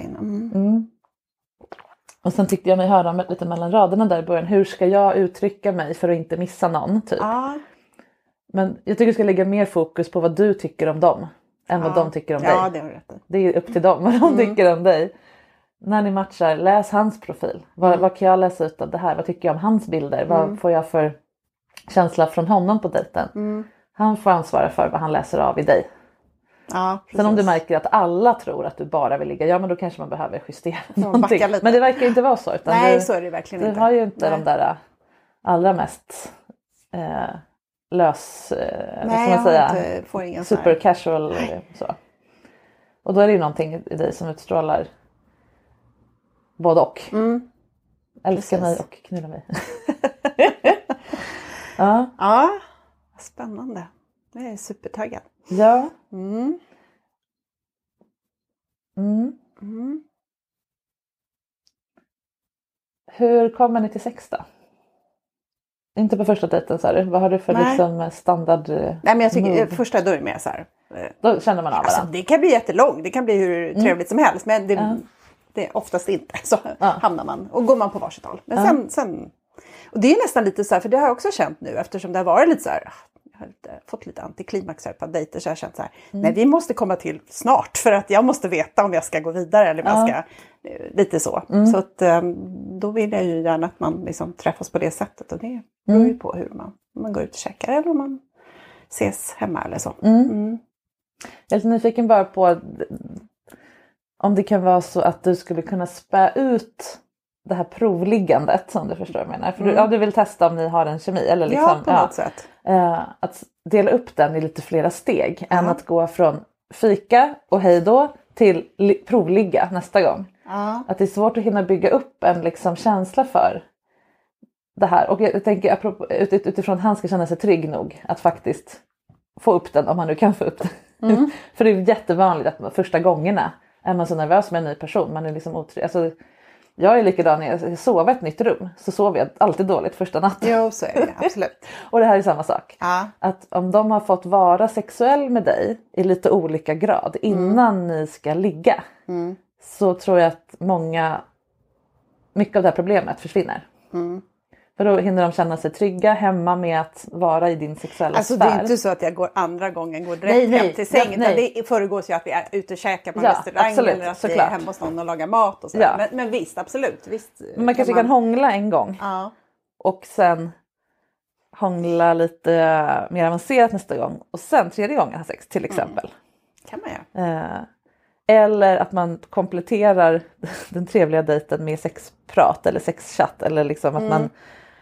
Speaker 4: Och sen tyckte jag mig höra lite mellan raderna där i början. Hur ska jag uttrycka mig för att inte missa någon? Typ. Men jag tycker det ska lägga mer fokus på vad du tycker om dem. Än vad de tycker om dig.
Speaker 5: Ja, det har rätt.
Speaker 4: Det är upp till dem vad de tycker om dig. När ni matchar, läs hans profil. Vad kan jag läsa ut av det här? Vad tycker jag om hans bilder? Vad får jag för känsla från honom på dejten? Han får ansvara för vad han läser av i dig.
Speaker 5: Ja,
Speaker 4: sen om du märker att alla tror att du bara vill ligga, ja men då kanske man behöver justera någonting. Men det verkar inte vara så. Utan
Speaker 5: nej, så är det verkligen inte.
Speaker 4: Du har ju inte de där allra mest lös,
Speaker 5: nej,
Speaker 4: man säga,
Speaker 5: får ingen
Speaker 4: super casual så. Och då är det ju någonting i dig som utstrålar både och. Älska mig och knulla mig.
Speaker 5: Ja, spännande. Jag är supertaggad.
Speaker 4: Ja. Hur kommer ni till sex då? Inte på första dejten, sa du. Vad har du för liksom standard?
Speaker 5: Nej, men jag tycker första då är det mer så här.
Speaker 4: Då känner man av varandra.
Speaker 5: Alltså, det kan bli jättelångt. Det kan bli hur trevligt som helst. Men det är oftast inte. Så hamnar man. Och går man på varsitt håll. Men sen. Och det är nästan lite så här. För det har jag också känt nu. Eftersom det har varit lite så här. Jag har fått lite antiklimax här på dejter. Så jag har känt så här. Nej, vi måste komma till snart. För att jag måste veta om jag ska gå vidare. Eller om jag ska. Lite så. Så att då vill jag ju gärna att man liksom träffas på det sättet. Och det beror ju på hur man går ut och käkar. Eller om man ses hemma eller så.
Speaker 4: Jag är lite nyfiken bara på om det kan vara så att du skulle kunna spä ut det här provliggandet, som du förstår jag menar. För du vill testa om ni har en kemi. Eller liksom,
Speaker 5: på något sätt.
Speaker 4: Att dela upp den i lite flera steg. Än att gå från fika och hej då till provligga nästa gång. Att det är svårt att hinna bygga upp en liksom känsla för det här. Och jag tänker utifrån att han ska känna sig trygg nog att faktiskt få upp den, om man nu kan få upp den. För det är jättevanligt att första gångerna är man så nervös med en ny person. Man är liksom otrygg. Alltså, jag är likadan när jag sover i ett nytt rum. Så sover jag alltid dåligt första natten.
Speaker 5: Jo, så är det. Absolut.
Speaker 4: Och det här är samma sak. Att om de har fått vara sexuell med dig i lite olika grad innan ni ska ligga. Så tror jag att mycket av det här problemet försvinner. För då hinner de känna sig trygga hemma med att vara i din sexuella sfär.
Speaker 5: Det är inte så att jag går direkt hem till sängen. Det föregås ju att vi är ute och käkar på en restaurang. Absolut, eller att vi är hemma hos någon och lagar mat. Och men visst, absolut. Visst,
Speaker 4: man kanske kan hångla en gång. Och sen hångla lite mer avancerat nästa gång. Och sen tredje gången ha sex till exempel.
Speaker 5: Kan man göra.
Speaker 4: Eller att man kompletterar den trevliga dejten med sexprat eller sexchatt. Eller liksom att man...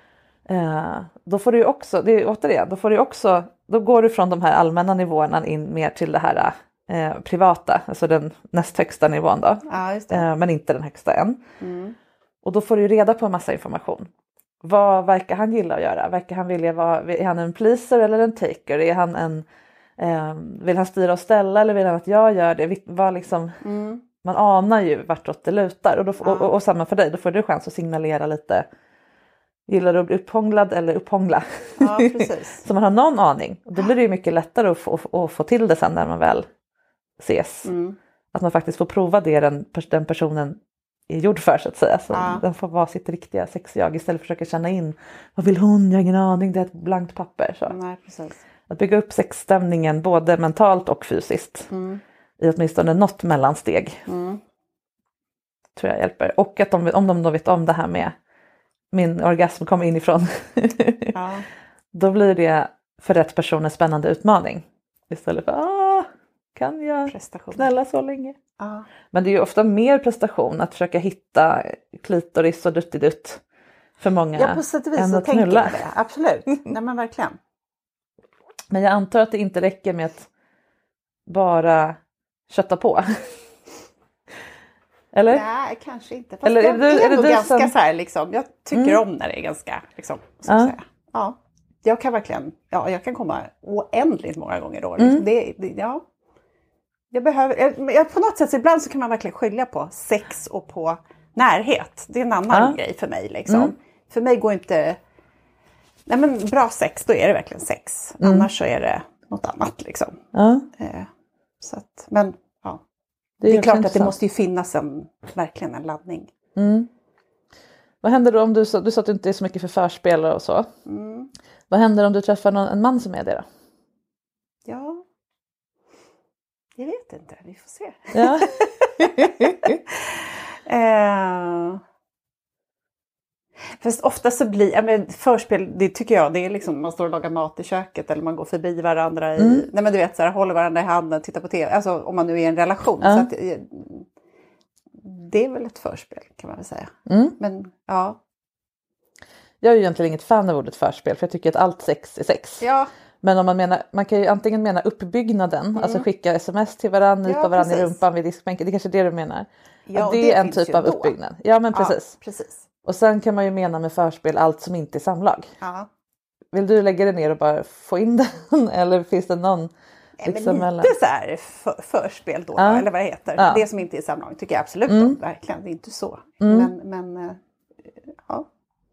Speaker 4: Då får du ju också... Det är återigen, då går du från de här allmänna nivåerna in mer till det här privata, alltså den näst högsta nivån då.
Speaker 5: Ja, just det.
Speaker 4: Men inte den högsta än. Och då får du reda på en massa information. Vad verkar han gilla att göra? Verkar han vilja är han en pleaser eller en taker? Är han vill han styra och ställa eller vill han att jag gör det? Man anar ju vartåt det lutar. Och samma för dig, då får du chans att signalera lite. Gillar du att bli upphånglad eller upphångla?
Speaker 5: Ja, precis.
Speaker 4: Så man har någon aning. Och då blir det ju mycket lättare att få till det sen när man väl ses. Att man faktiskt får prova det den personen är gjord för, så att säga. Så den får vara sitt riktiga sexjag istället för att försöka känna in. Vad vill hon? Jag har ingen aning. Det är ett blankt papper. Så.
Speaker 5: Nej, precis.
Speaker 4: Att bygga upp sexstämningen både mentalt och fysiskt. I åtminstone något mellansteg. Tror jag hjälper. Och att om de då vet om det här med min orgasm kommer inifrån. Då blir det för rätt person en spännande utmaning. Istället för kan jag knälla så länge? Men det är ju ofta mer prestation att försöka hitta klitoris och duttidutt för många.
Speaker 5: Ja, på sätt och vis så tänker jag det. Absolut. Nej, men verkligen.
Speaker 4: Men jag antar att det inte räcker med att bara kötta på. Eller?
Speaker 5: Nej, kanske inte. Fast
Speaker 4: eller
Speaker 5: är det ganska
Speaker 4: som...
Speaker 5: så här liksom. Jag tycker om när det är ganska liksom, så att säga. Ja. Jag kan verkligen, jag kan komma oändligt många gånger då. Liksom. Jag behöver, på något sätt så ibland så kan man verkligen skilja på sex och på närhet. Det är en annan grej för mig liksom. För mig går inte, nej men bra sex, då är det verkligen sex. Annars så är det något annat liksom. Så att, men ja. Det är klart att det måste ju finnas verkligen en laddning.
Speaker 4: Vad händer då om du sa att du inte är så mycket för förspelare och så? Vad händer om du träffar en man som är det då?
Speaker 5: Ja, jag vet inte. Vi får se.
Speaker 4: Ja.
Speaker 5: Fast ofta så blir förspel, det tycker jag, det är liksom man står och lagar mat i köket eller man går förbi varandra nej men du vet så här, håller varandra i handen, tittar på tv, alltså om man nu är i en relation så att det är väl ett förspel kan man väl säga. Men ja.
Speaker 4: Jag är ju egentligen inget fan av ordet förspel för jag tycker att allt sex är sex.
Speaker 5: Ja.
Speaker 4: Men om man kan ju antingen mena uppbyggnaden, alltså skicka sms till varandra, nypa varandra i rumpan vid diskbänken, det är kanske det du menar.
Speaker 5: Ja,
Speaker 4: att det är en typ av uppbyggnad. Ja, men precis.
Speaker 5: Precis.
Speaker 4: Och sen kan man ju mena med förspel allt som inte är samlag.
Speaker 5: Ja.
Speaker 4: Vill du lägga det ner och bara få in den? Eller finns det någon liksom
Speaker 5: men lite så här förspel då, eller vad det heter.
Speaker 4: Ja.
Speaker 5: Det som inte är samlag tycker jag absolut om, verkligen. Det är inte så. Men ja.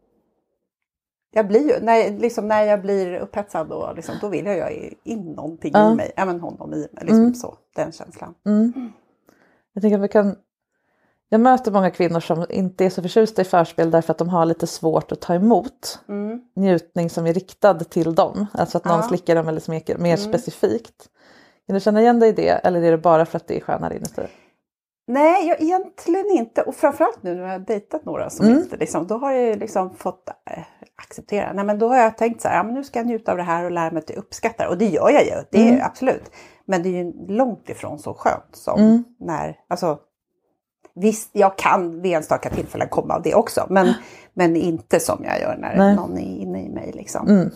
Speaker 5: Jag blir ju, när jag blir upphetsad då vill jag in någonting i mig. Ja men honom i mig, liksom så. Den känslan.
Speaker 4: Jag tänker att jag möter många kvinnor som inte är så förtjusta i förspel därför att de har lite svårt att ta emot njutning som är riktad till dem. Alltså att någon slickar dem eller smeker mer specifikt. Kan du känna igen dig i det eller är det bara för att det är skönare inuti?
Speaker 5: Nej, jag egentligen inte. Och framförallt nu när jag har dejtat några som inte liksom, då har jag liksom fått acceptera. Nej men då har jag tänkt så här, men nu ska jag njuta av det här och lära mig att uppskatta. Och det gör jag ju, det är absolut. Men det är ju långt ifrån så skönt som när, alltså visst, jag kan vid enstaka tillfällen komma av det också. Men inte som jag gör när någon är inne i mig liksom.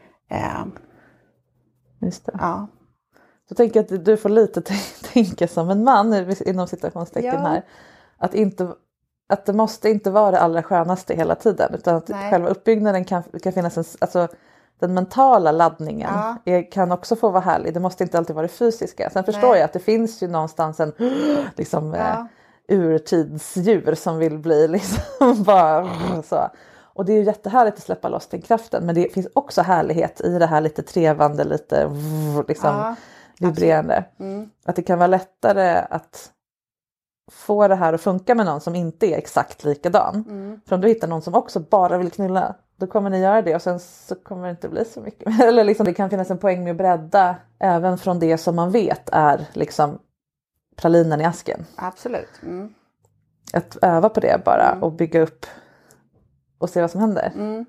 Speaker 4: Just det.
Speaker 5: Ja.
Speaker 4: Så tänker jag att du får lite tänka som en man inom citationstecken här. Att det måste inte vara det allra skönaste hela tiden. Utan att själva uppbyggnaden kan finnas alltså den mentala laddningen kan också få vara härlig. Det måste inte alltid vara det fysiska. Sen förstår jag att det finns ju någonstans en liksom urtidsdjur som vill bli liksom bara så. Och det är ju jättehärligt att släppa loss den kraften. Men det finns också härlighet i det här lite trevande, lite liksom vibrerande. Att det kan vara lättare att få det här att funka med någon som inte är exakt likadan. För om du hittar någon som också bara vill knulla, då kommer ni göra det och sen så kommer det inte bli så mycket. Eller liksom, det kan finnas en poäng med att bredda även från det som man vet är liksom pralinen i asken.
Speaker 5: Absolut.
Speaker 4: Att öva på det bara och bygga upp och se vad som händer.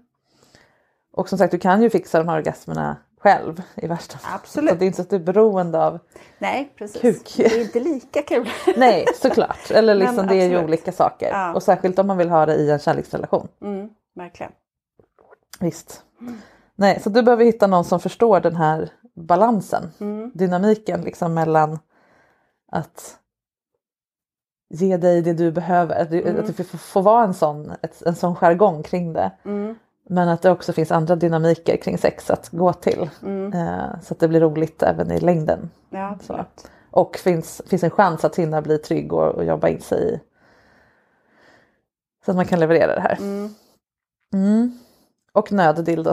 Speaker 4: Och som sagt, du kan ju fixa de här orgasmerna själv i värsta fall.
Speaker 5: Absolut.
Speaker 4: Så det är inte så att du är beroende av kuk.
Speaker 5: Det är inte lika kul.
Speaker 4: Nej, såklart. Eller liksom
Speaker 5: men
Speaker 4: det är ju
Speaker 5: absolut.
Speaker 4: olika saker. Och särskilt om man vill ha det i en kärleksrelation.
Speaker 5: Verkligen.
Speaker 4: Visst. Nej, så du behöver hitta någon som förstår den här balansen. Dynamiken liksom mellan att ge dig det du behöver. Att det får vara en sån jargong kring det. Men att det också finns andra dynamiker kring sex att gå till. Så att det blir roligt även i längden.
Speaker 5: Ja,
Speaker 4: så. Och finns en chans att hinna bli trygg och jobba in sig i. Så att man kan leverera det här. Och nöddildo.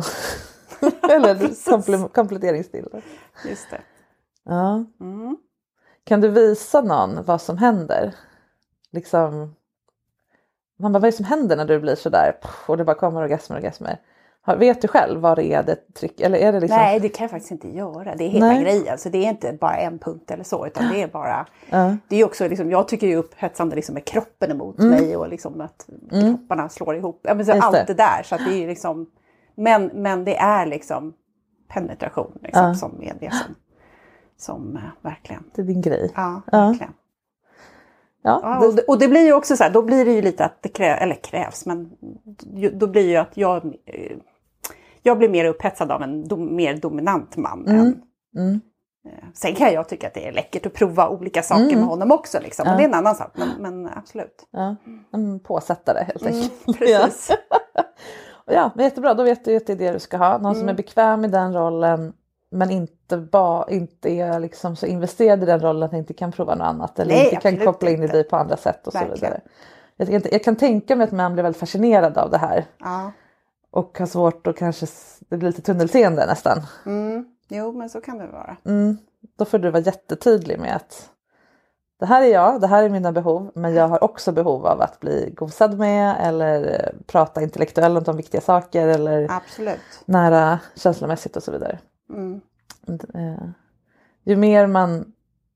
Speaker 4: Eller kompletteringsdildo.
Speaker 5: Just det.
Speaker 4: Ja. Kan du visa någon vad som händer? Liksom, man bara, vad är det som händer när du blir sådär och det bara kommer orgasmer? Vet du själv vad det är det tryck, eller är det liksom...
Speaker 5: Nej, det kan jag faktiskt inte göra. Det är hela grejen. Alltså, det är inte bara en punkt eller så, utan det är bara... Det är också liksom, jag tycker ju upphetsande liksom med kroppen emot mig och liksom att kropparna slår ihop. Ja, men så allt det där. Så att det är ju liksom... Men det är liksom penetration liksom, som är det som verkligen...
Speaker 4: Det är din grej.
Speaker 5: Ja, verkligen.
Speaker 4: Ja,
Speaker 5: och det blir ju också så här, då blir det ju lite att det krävs, men då blir ju att jag blir mer upphetsad av en mer dominant man. Sen kan jag tycka att det är läckert att prova olika saker med honom också. Liksom. Men det är en annan sak, men absolut.
Speaker 4: Ja, en påsättare helt enkelt.
Speaker 5: Precis.
Speaker 4: Ja, men jättebra, då vet du att det är det du ska ha. Någon som är bekväm i den rollen. Men inte är liksom så investerad i den rollen att han inte kan prova något annat. Eller inte kan koppla in i dig på andra sätt och så vidare. Jag kan tänka mig att man blir väldigt fascinerad av det här.
Speaker 5: Ja.
Speaker 4: Och har svårt och kanske det blir lite tunnelseende nästan.
Speaker 5: Jo, men så kan det vara.
Speaker 4: Då får du vara jättetydlig med att det här är jag, det här är mina behov. Men jag har också behov av att bli gosad med eller prata intellektuellt om viktiga saker. Eller nära känslomässigt och så vidare. Ju mer man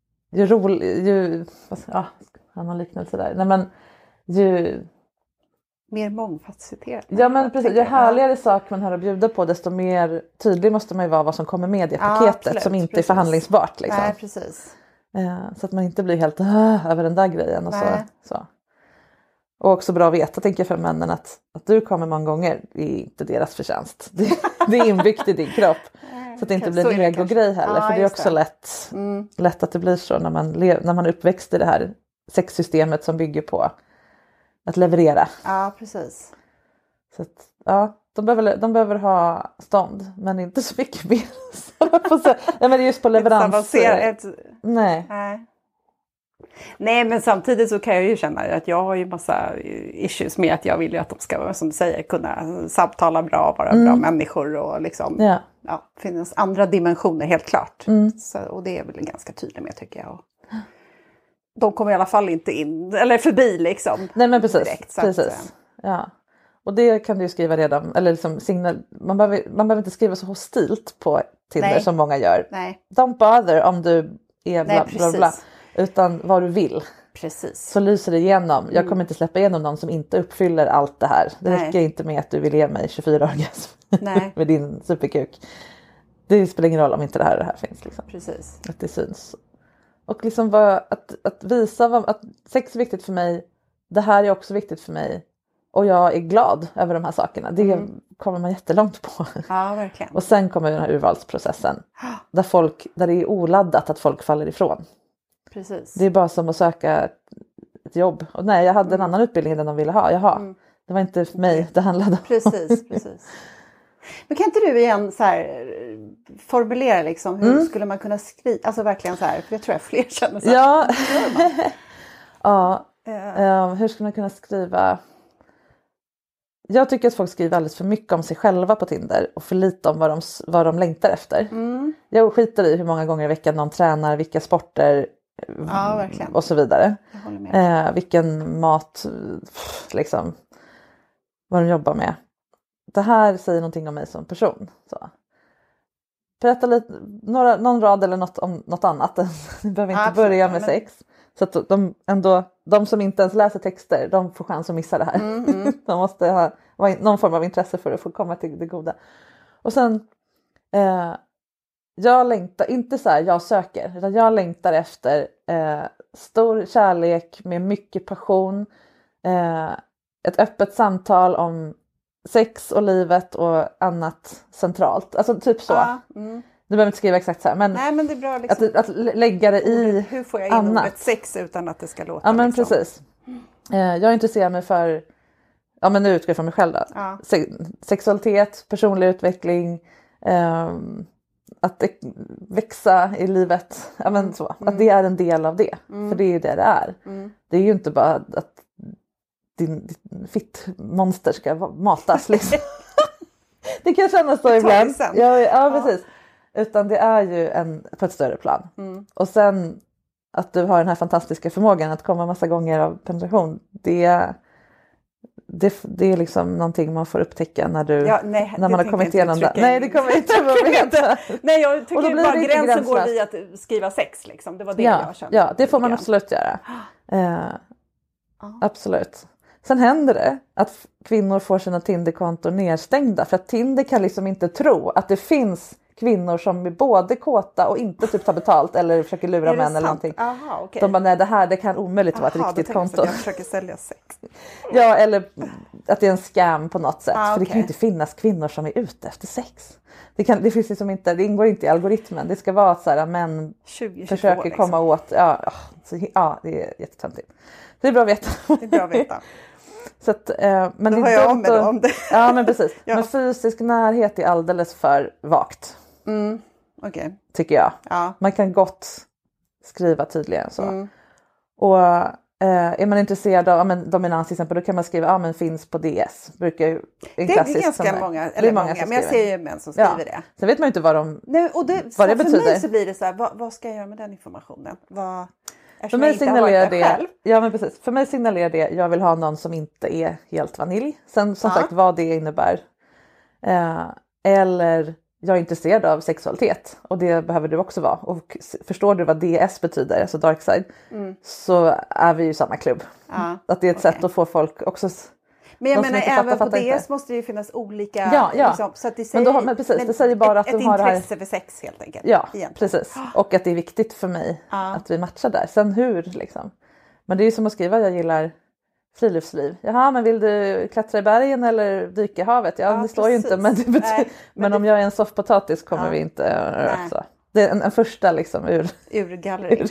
Speaker 4: han har liknelse där. Nej, men ju
Speaker 5: mer mångfacetterat.
Speaker 4: Ja, men precis, ju härligare sak man har att bjuda på, desto mer tydlig måste man ju vara vad som kommer med i paketet som inte är förhandlingsbart liksom.
Speaker 5: Nej, precis.
Speaker 4: Så att man inte blir helt över den där grejen och så. Och också bra att veta, tänker jag, för männen att du kommer många gånger är inte deras förtjänst. Det är inbyggt i din kropp. Så att det inte blir en egogrej heller. För det är också lätt att det blir så när man är uppväxt i det här sexsystemet som bygger på att leverera.
Speaker 5: Ja, precis.
Speaker 4: Så att, de behöver ha stånd, men inte så mycket mer. Nej, men det är just på leverans.
Speaker 5: Nej, men samtidigt så kan jag ju känna att jag har ju massa issues med att jag vill ju att de ska, som du säger, kunna samtala bra, vara bra människor och liksom, finns andra dimensioner helt klart. Så, och det är väl ganska tydligt med, tycker jag. Och de kommer i alla fall inte in, eller förbi liksom.
Speaker 4: Nej, men precis.
Speaker 5: Direkt, så
Speaker 4: precis. Ja. Och det kan du ju skriva redan, eller liksom man behöver inte skriva så hostilt på Tinder som många gör.
Speaker 5: Nej.
Speaker 4: Don't bother om du är bla bla. Utan vad du vill.
Speaker 5: Precis.
Speaker 4: Så lyser det igenom. Jag kommer inte släppa igenom någon som inte uppfyller allt det här. Det räcker inte med att du vill ge mig 24 orgasmer med din superkuk. Det spelar ingen roll om inte det här finns. Liksom.
Speaker 5: Precis.
Speaker 4: Att det syns. Och liksom att visa att sex är viktigt för mig. Det här är också viktigt för mig. Och jag är glad över de här sakerna. Det kommer man jättelångt på.
Speaker 5: Ja, verkligen.
Speaker 4: Och sen kommer den här urvalsprocessen. Där det är oladdat att folk faller ifrån.
Speaker 5: Precis.
Speaker 4: Det är bara som att söka ett jobb. Och nej, jag hade en annan utbildning än de ville ha. Det var inte för mig det handlade om.
Speaker 5: Precis. Men kan inte du igen så här formulera liksom, hur skulle man kunna skriva, alltså verkligen så här, för det tror jag fler känner så här.
Speaker 4: Hur skulle man kunna skriva? Jag tycker att folk skriver alldeles för mycket om sig själva på Tinder och för lite om vad de längtar efter. Jag skiter i hur många gånger i veckan någon tränar, vilka sporter och så vidare.
Speaker 5: Jag håller med.
Speaker 4: Vilken mat, liksom, vad de jobbar med. Det här säger någonting om mig som person. Så. Berätta lite, någon rad eller något om något annat. Vi behöver inte börja med sex. Så att de som inte ens läser texter, de får chans att missa det här. De måste ha någon form av intresse för att få komma till det goda. Och sen, jag längtar, inte så här jag söker, utan jag längtar efter stor kärlek med mycket passion. Ett öppet samtal om sex och livet och annat centralt. Alltså typ så. Du behöver inte skriva exakt så här. Men,
Speaker 5: nej, men det är bra liksom,
Speaker 4: att lägga det i
Speaker 5: hur får jag in
Speaker 4: annat.
Speaker 5: ordet sex utan att det ska låta...
Speaker 4: Ja, men
Speaker 5: liksom.
Speaker 4: precis. Jag intresserar mig för... Ja, men nu utgår jag från mig själv då.
Speaker 5: Ja.
Speaker 4: Sexualitet, personlig utveckling, att växa i livet. Ja, men så. Att det är en del av det. För det är ju det är. Det är ju inte bara att din fittmonster ska matas liksom. Det kan kännas så ibland. Ja, precis. Utan det är ju på ett större plan. Och sen att du har den här fantastiska förmågan att komma massa gånger av penetration. Det är liksom någonting man får upptäcka när man har kommit igenom det. Nej, det kommer inte att veta.
Speaker 5: Nej, jag tycker bara gränsen går vid att skriva sex. Liksom. Det var det jag kände.
Speaker 4: Ja, det får man absolut göra. Absolut. Sen händer det att kvinnor får sina Tinder-konton nedstängda. För att Tinder kan liksom inte tro att det finns kvinnor som är både kåta och inte typ tar betalt eller försöker lura män eller någonting.
Speaker 5: Aha, okay.
Speaker 4: De bara, nej det kan omöjligt vara ett riktigt konto.
Speaker 5: Jag försöker sälja sex.
Speaker 4: Ja, eller att det är en scam på något sätt. För det kan ju inte finnas kvinnor som är ute efter sex. Det finns liksom inte, det ingår inte i algoritmen. Det ska vara så här, män försöker liksom komma åt. Ja, det är jättetöntigt. Det är bra att veta.
Speaker 5: Det är bra att veta.
Speaker 4: Så att, men
Speaker 5: då
Speaker 4: det
Speaker 5: har jag med om det.
Speaker 4: Ja, men precis. Ja. Men fysisk närhet är alldeles för vagt.
Speaker 5: Okay.
Speaker 4: Tycker jag.
Speaker 5: Ja.
Speaker 4: Man kan gott skriva tydligare så. Och är man intresserad av dominans till exempel, då kan man skriva men finns på DS. Det är
Speaker 5: ganska många, eller många, men jag ser ju män som skriver det.
Speaker 4: Sen vet man ju inte vad det betyder.
Speaker 5: För mig så blir det så här, vad ska jag göra med den informationen?
Speaker 4: För mig signalerar det, ja men precis. För mig signalerar det, jag vill ha någon som inte är helt vanilj. Sen som sagt vad det innebär. Eller jag är intresserad av sexualitet. Och det behöver du också vara. Och förstår du vad DS betyder, alltså dark side. Så är vi ju samma klubb. Att det är ett sätt att få folk också...
Speaker 5: Men jag menar även på DS inte. Måste det ju finnas olika... Liksom, så att det säger,
Speaker 4: men precis, det säger bara att de har det här...
Speaker 5: Ett intresse för sex helt enkelt.
Speaker 4: Ja, precis. Och att det är viktigt för mig att vi matchar där. Sen hur liksom. Men det är ju som att skriva, jag gillar friluftsliv. Jaha, men vill du klättra i bergen eller dyka i havet? Ja, det står ju inte. Men, det betyder, men om jag är en soffpotatis kommer vi inte... Så. Det är en första liksom
Speaker 5: urgallring.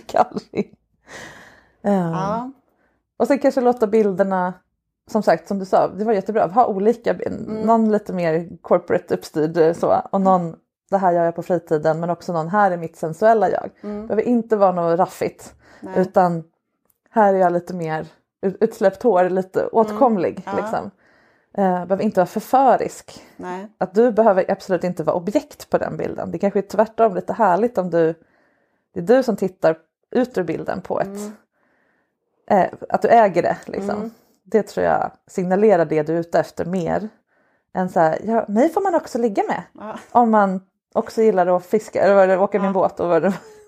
Speaker 4: Och sen kanske låta bilderna... Som sagt, som du sa, det var jättebra. Ha olika, någon lite mer corporate uppstyrd så. Och någon, det här gör jag på fritiden. Men också någon, här är mitt sensuella jag. Det behöver inte vara något raffigt. Nej. Utan här är jag lite mer utsläppt hår, lite åtkomlig. Liksom. Behöver inte vara förförisk.
Speaker 5: Nej.
Speaker 4: Att du behöver absolut inte vara objekt på den bilden. Det kanske är tvärtom lite härligt om det är du som tittar ut ur bilden på ett... att du äger det liksom. Det tror jag signalerar det du är ute efter mer. Än så här, mig får man också ligga med. Om man också gillar att fiska eller åka med en båt. Och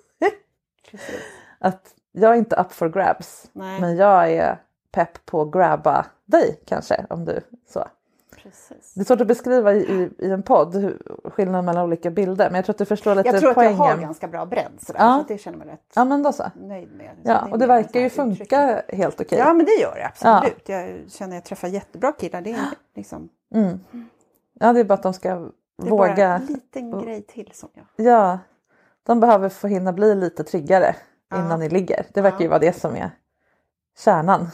Speaker 4: att jag är inte up for grabs.
Speaker 5: Nej.
Speaker 4: Men jag är pepp på att grabba dig kanske. Om du så.
Speaker 5: Precis.
Speaker 4: Det är svårt att beskriva i en podd skillnaden mellan olika bilder. Men jag tror att du förstår lite poängen.
Speaker 5: Jag tror att jag har ganska bra bredd. Så att det känner mig rätt
Speaker 4: men då så.
Speaker 5: Nöjd med.
Speaker 4: Ja, och det verkar ju funka helt okej.
Speaker 5: Ja, men det gör det absolut. Jag känner att jag träffar jättebra killar. Det är liksom...
Speaker 4: Ja, det är bara att de ska våga...
Speaker 5: Det är bara en liten grej till som jag...
Speaker 4: Ja, de behöver få hinna bli lite tryggare innan ni ligger. Det verkar ju vara det som är kärnan.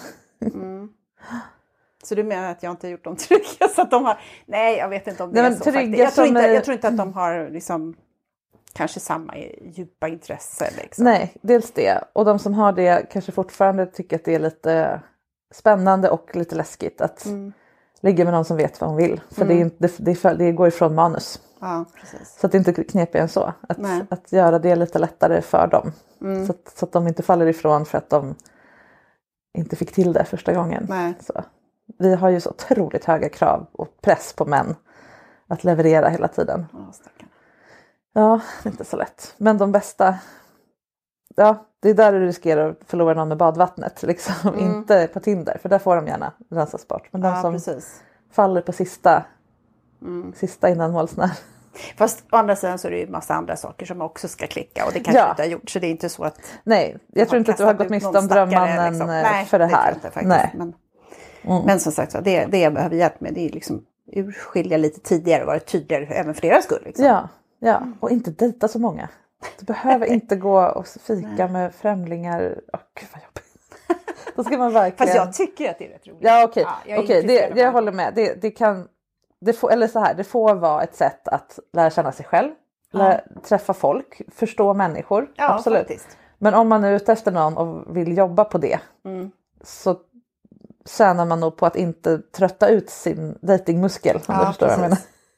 Speaker 5: Så du menar att jag inte har gjort dem trygga så att de har... Nej, jag vet inte om det är så faktiskt. Jag tror inte att de har liksom kanske samma djupa intresse. Liksom.
Speaker 4: Nej, dels det. Och de som har det kanske fortfarande tycker att det är lite spännande och lite läskigt att ligga med någon som vet vad hon vill. För det går ifrån manus.
Speaker 5: Ja, precis.
Speaker 4: Så att det inte är knepigare än så. Att göra det lite lättare för dem. Så att de inte faller ifrån för att de inte fick till det första gången.
Speaker 5: Nej.
Speaker 4: Så. Vi har ju så otroligt höga krav och press på män att leverera hela tiden. Ja, det är inte så lätt. Men de bästa, det är där du riskerar att förlora någon med badvattnet. Liksom. Inte på Tinder, för där får de gärna rensas bort. Men de som faller på sista innan målsnär.
Speaker 5: Fast å andra sidan så är det ju massa andra saker som också ska klicka. Och det kanske inte har gjort, så det är inte så att...
Speaker 4: Nej, jag tror inte att du har gått miste om drömmannen liksom. För det här.
Speaker 5: Det faktiskt. Men som sagt, det jag behöver hjälp med det är liksom urskilja lite tidigare och vara tydligare även för deras skull. Liksom.
Speaker 4: Ja, och inte dejta så många. Du behöver inte gå och fika med främlingar. Gud vad jobbigt. Då ska man verkligen...
Speaker 5: Fast jag tycker att det är rätt roligt.
Speaker 4: Ja, okej. Jag håller med. Det får vara ett sätt att lära känna sig själv. Träffa folk. Förstå människor.
Speaker 5: Ja,
Speaker 4: absolut.
Speaker 5: Faktiskt.
Speaker 4: Men om man är ute efter någon och vill jobba på det. Så tjänar man nog på att inte trötta ut sin datingmuskel. Om du förstår vad jag menar.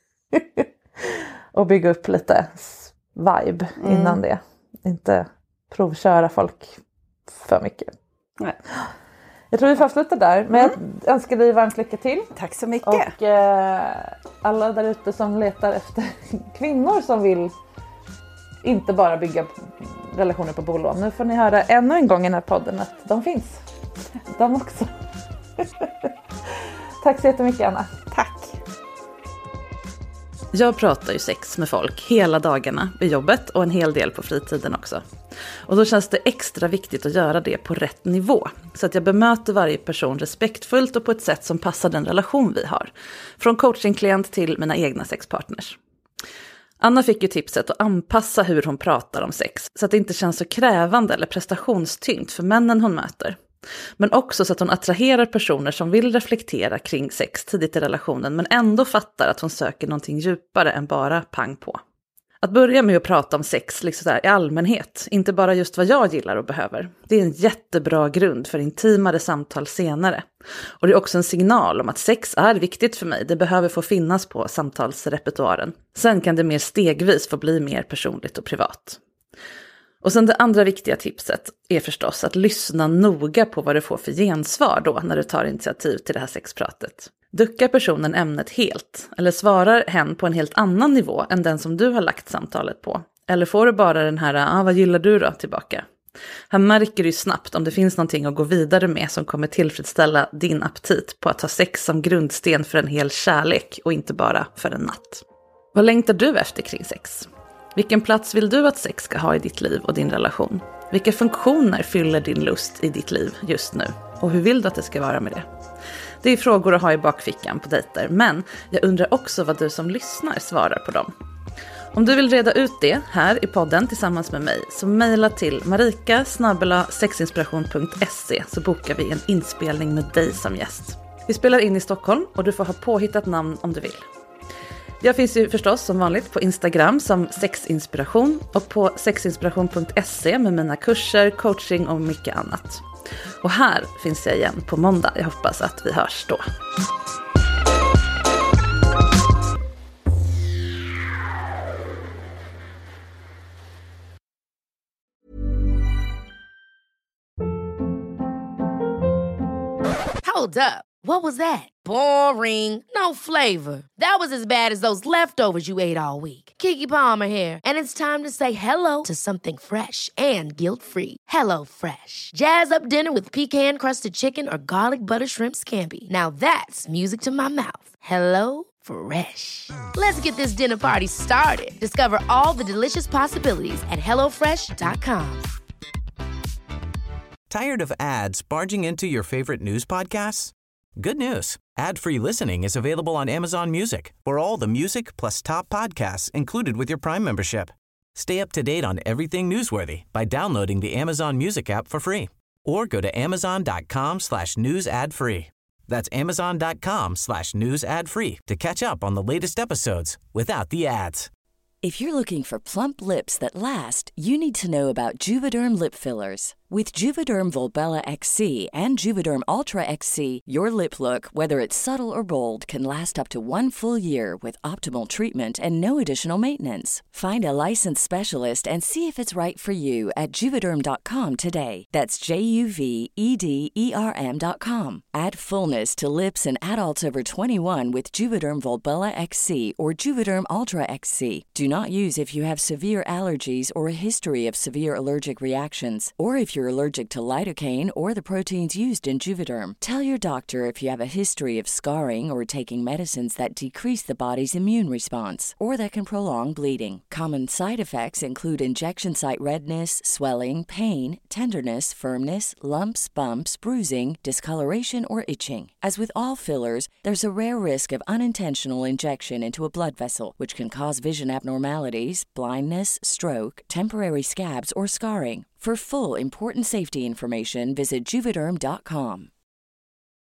Speaker 4: Och bygga upp lite vibe innan det. Inte provköra folk för mycket.
Speaker 5: Nej.
Speaker 4: Jag tror vi får avsluta där. Men jag önskar dig varmt lycka till.
Speaker 5: Tack så mycket.
Speaker 4: Och alla där ute som letar efter kvinnor som vill inte bara bygga relationer på bolån. Nu får ni höra ännu en gång i den här podden att de finns. De också. Tack så jättemycket, Anna.
Speaker 5: Tack.
Speaker 4: Jag pratar ju sex med folk hela dagarna vid jobbet och en hel del på fritiden också. Och då känns det extra viktigt att göra det på rätt nivå. Så att jag bemöter varje person respektfullt och på ett sätt som passar den relation vi har. Från coachingklient till mina egna sexpartners. Anna fick ju tipset att anpassa hur hon pratar om sex så att det inte känns så krävande eller prestationstyngt för männen hon möter. Men också så att hon attraherar personer som vill reflektera kring sex tidigt i relationen men ändå fattar att hon söker någonting djupare än bara pang på. Att börja med att prata om sex liksom där, i allmänhet, inte bara just vad jag gillar och behöver. Det är en jättebra grund för intimare samtal senare. Och det är också en signal om att sex är viktigt för mig. Det behöver få finnas på samtalsrepertoaren. Sen kan det mer stegvis få bli mer personligt och privat. Och sen det andra viktiga tipset är förstås att lyssna noga på vad du får för gensvar då när du tar initiativ till det här sexpratet. Duckar personen ämnet helt eller svarar hen på en helt annan nivå än den som du har lagt samtalet på? Eller får du bara den här, vad gillar du då tillbaka? Här märker du snabbt om det finns någonting att gå vidare med som kommer tillfredsställa din aptit på att ha sex som grundsten för en hel kärlek och inte bara för en natt. Vad längtar du efter kring sex? Vilken plats vill du att sex ska ha i ditt liv och din relation? Vilka funktioner fyller din lust i ditt liv just nu? Och hur vill du att det ska vara med det? Det är frågor att ha i bakfickan på dejter, men jag undrar också vad du som lyssnar svarar på dem. Om du vill reda ut det här i podden tillsammans med mig så mejla till marika@sexinspiration.se så bokar vi en inspelning med dig som gäst. Vi spelar in i Stockholm och du får ha påhittat namn om du vill. Jag finns ju förstås som vanligt på Instagram som sexinspiration och på sexinspiration.se med mina kurser, coaching och mycket annat. Och här finns jag igen på måndag. Jag hoppas att vi hörs då.
Speaker 1: Hold up. What was that? Boring. No flavor. That was as bad as those leftovers you ate all week. Keke Palmer here, and it's time to say hello to something fresh and guilt-free. Hello Fresh. Jazz up dinner with pecan-crusted chicken or garlic butter shrimp scampi. Now that's music to my mouth. Hello Fresh. Let's get this dinner party started. Discover all the delicious possibilities at hellofresh.com.
Speaker 3: Tired of ads barging into your favorite news podcasts? Good news. Ad-free listening is available on Amazon Music for all the music plus top podcasts included with your Prime membership. Stay up to date on everything newsworthy by downloading the Amazon Music app for free or go to amazon.com/news ad free. That's amazon.com/news ad free to catch up on the latest episodes without the ads.
Speaker 8: If you're looking for plump lips that last, you need to know about Juvederm lip fillers. With Juvederm Volbella XC and Juvederm Ultra XC, your lip look, whether it's subtle or bold, can last up to 1 full year with optimal treatment and no additional maintenance. Find a licensed specialist and see if it's right for you at Juvederm.com today. That's JUVEDERM.com. Add fullness to lips in adults over 21 with Juvederm Volbella XC or Juvederm Ultra XC. Do not use if you have severe allergies or a history of severe allergic reactions, or if you're allergic to lidocaine or the proteins used in Juvederm. Tell your doctor if you have a history of scarring or taking medicines that decrease the body's immune response or that can prolong bleeding. Common side effects include injection site redness, swelling, pain, tenderness, firmness, lumps, bumps, bruising, discoloration, or itching. As with all fillers, there's a rare risk of unintentional injection into a blood vessel, which can cause vision abnormalities abnormalities, blindness, stroke, temporary scabs, or scarring. For full, important safety information, visit Juvederm.com.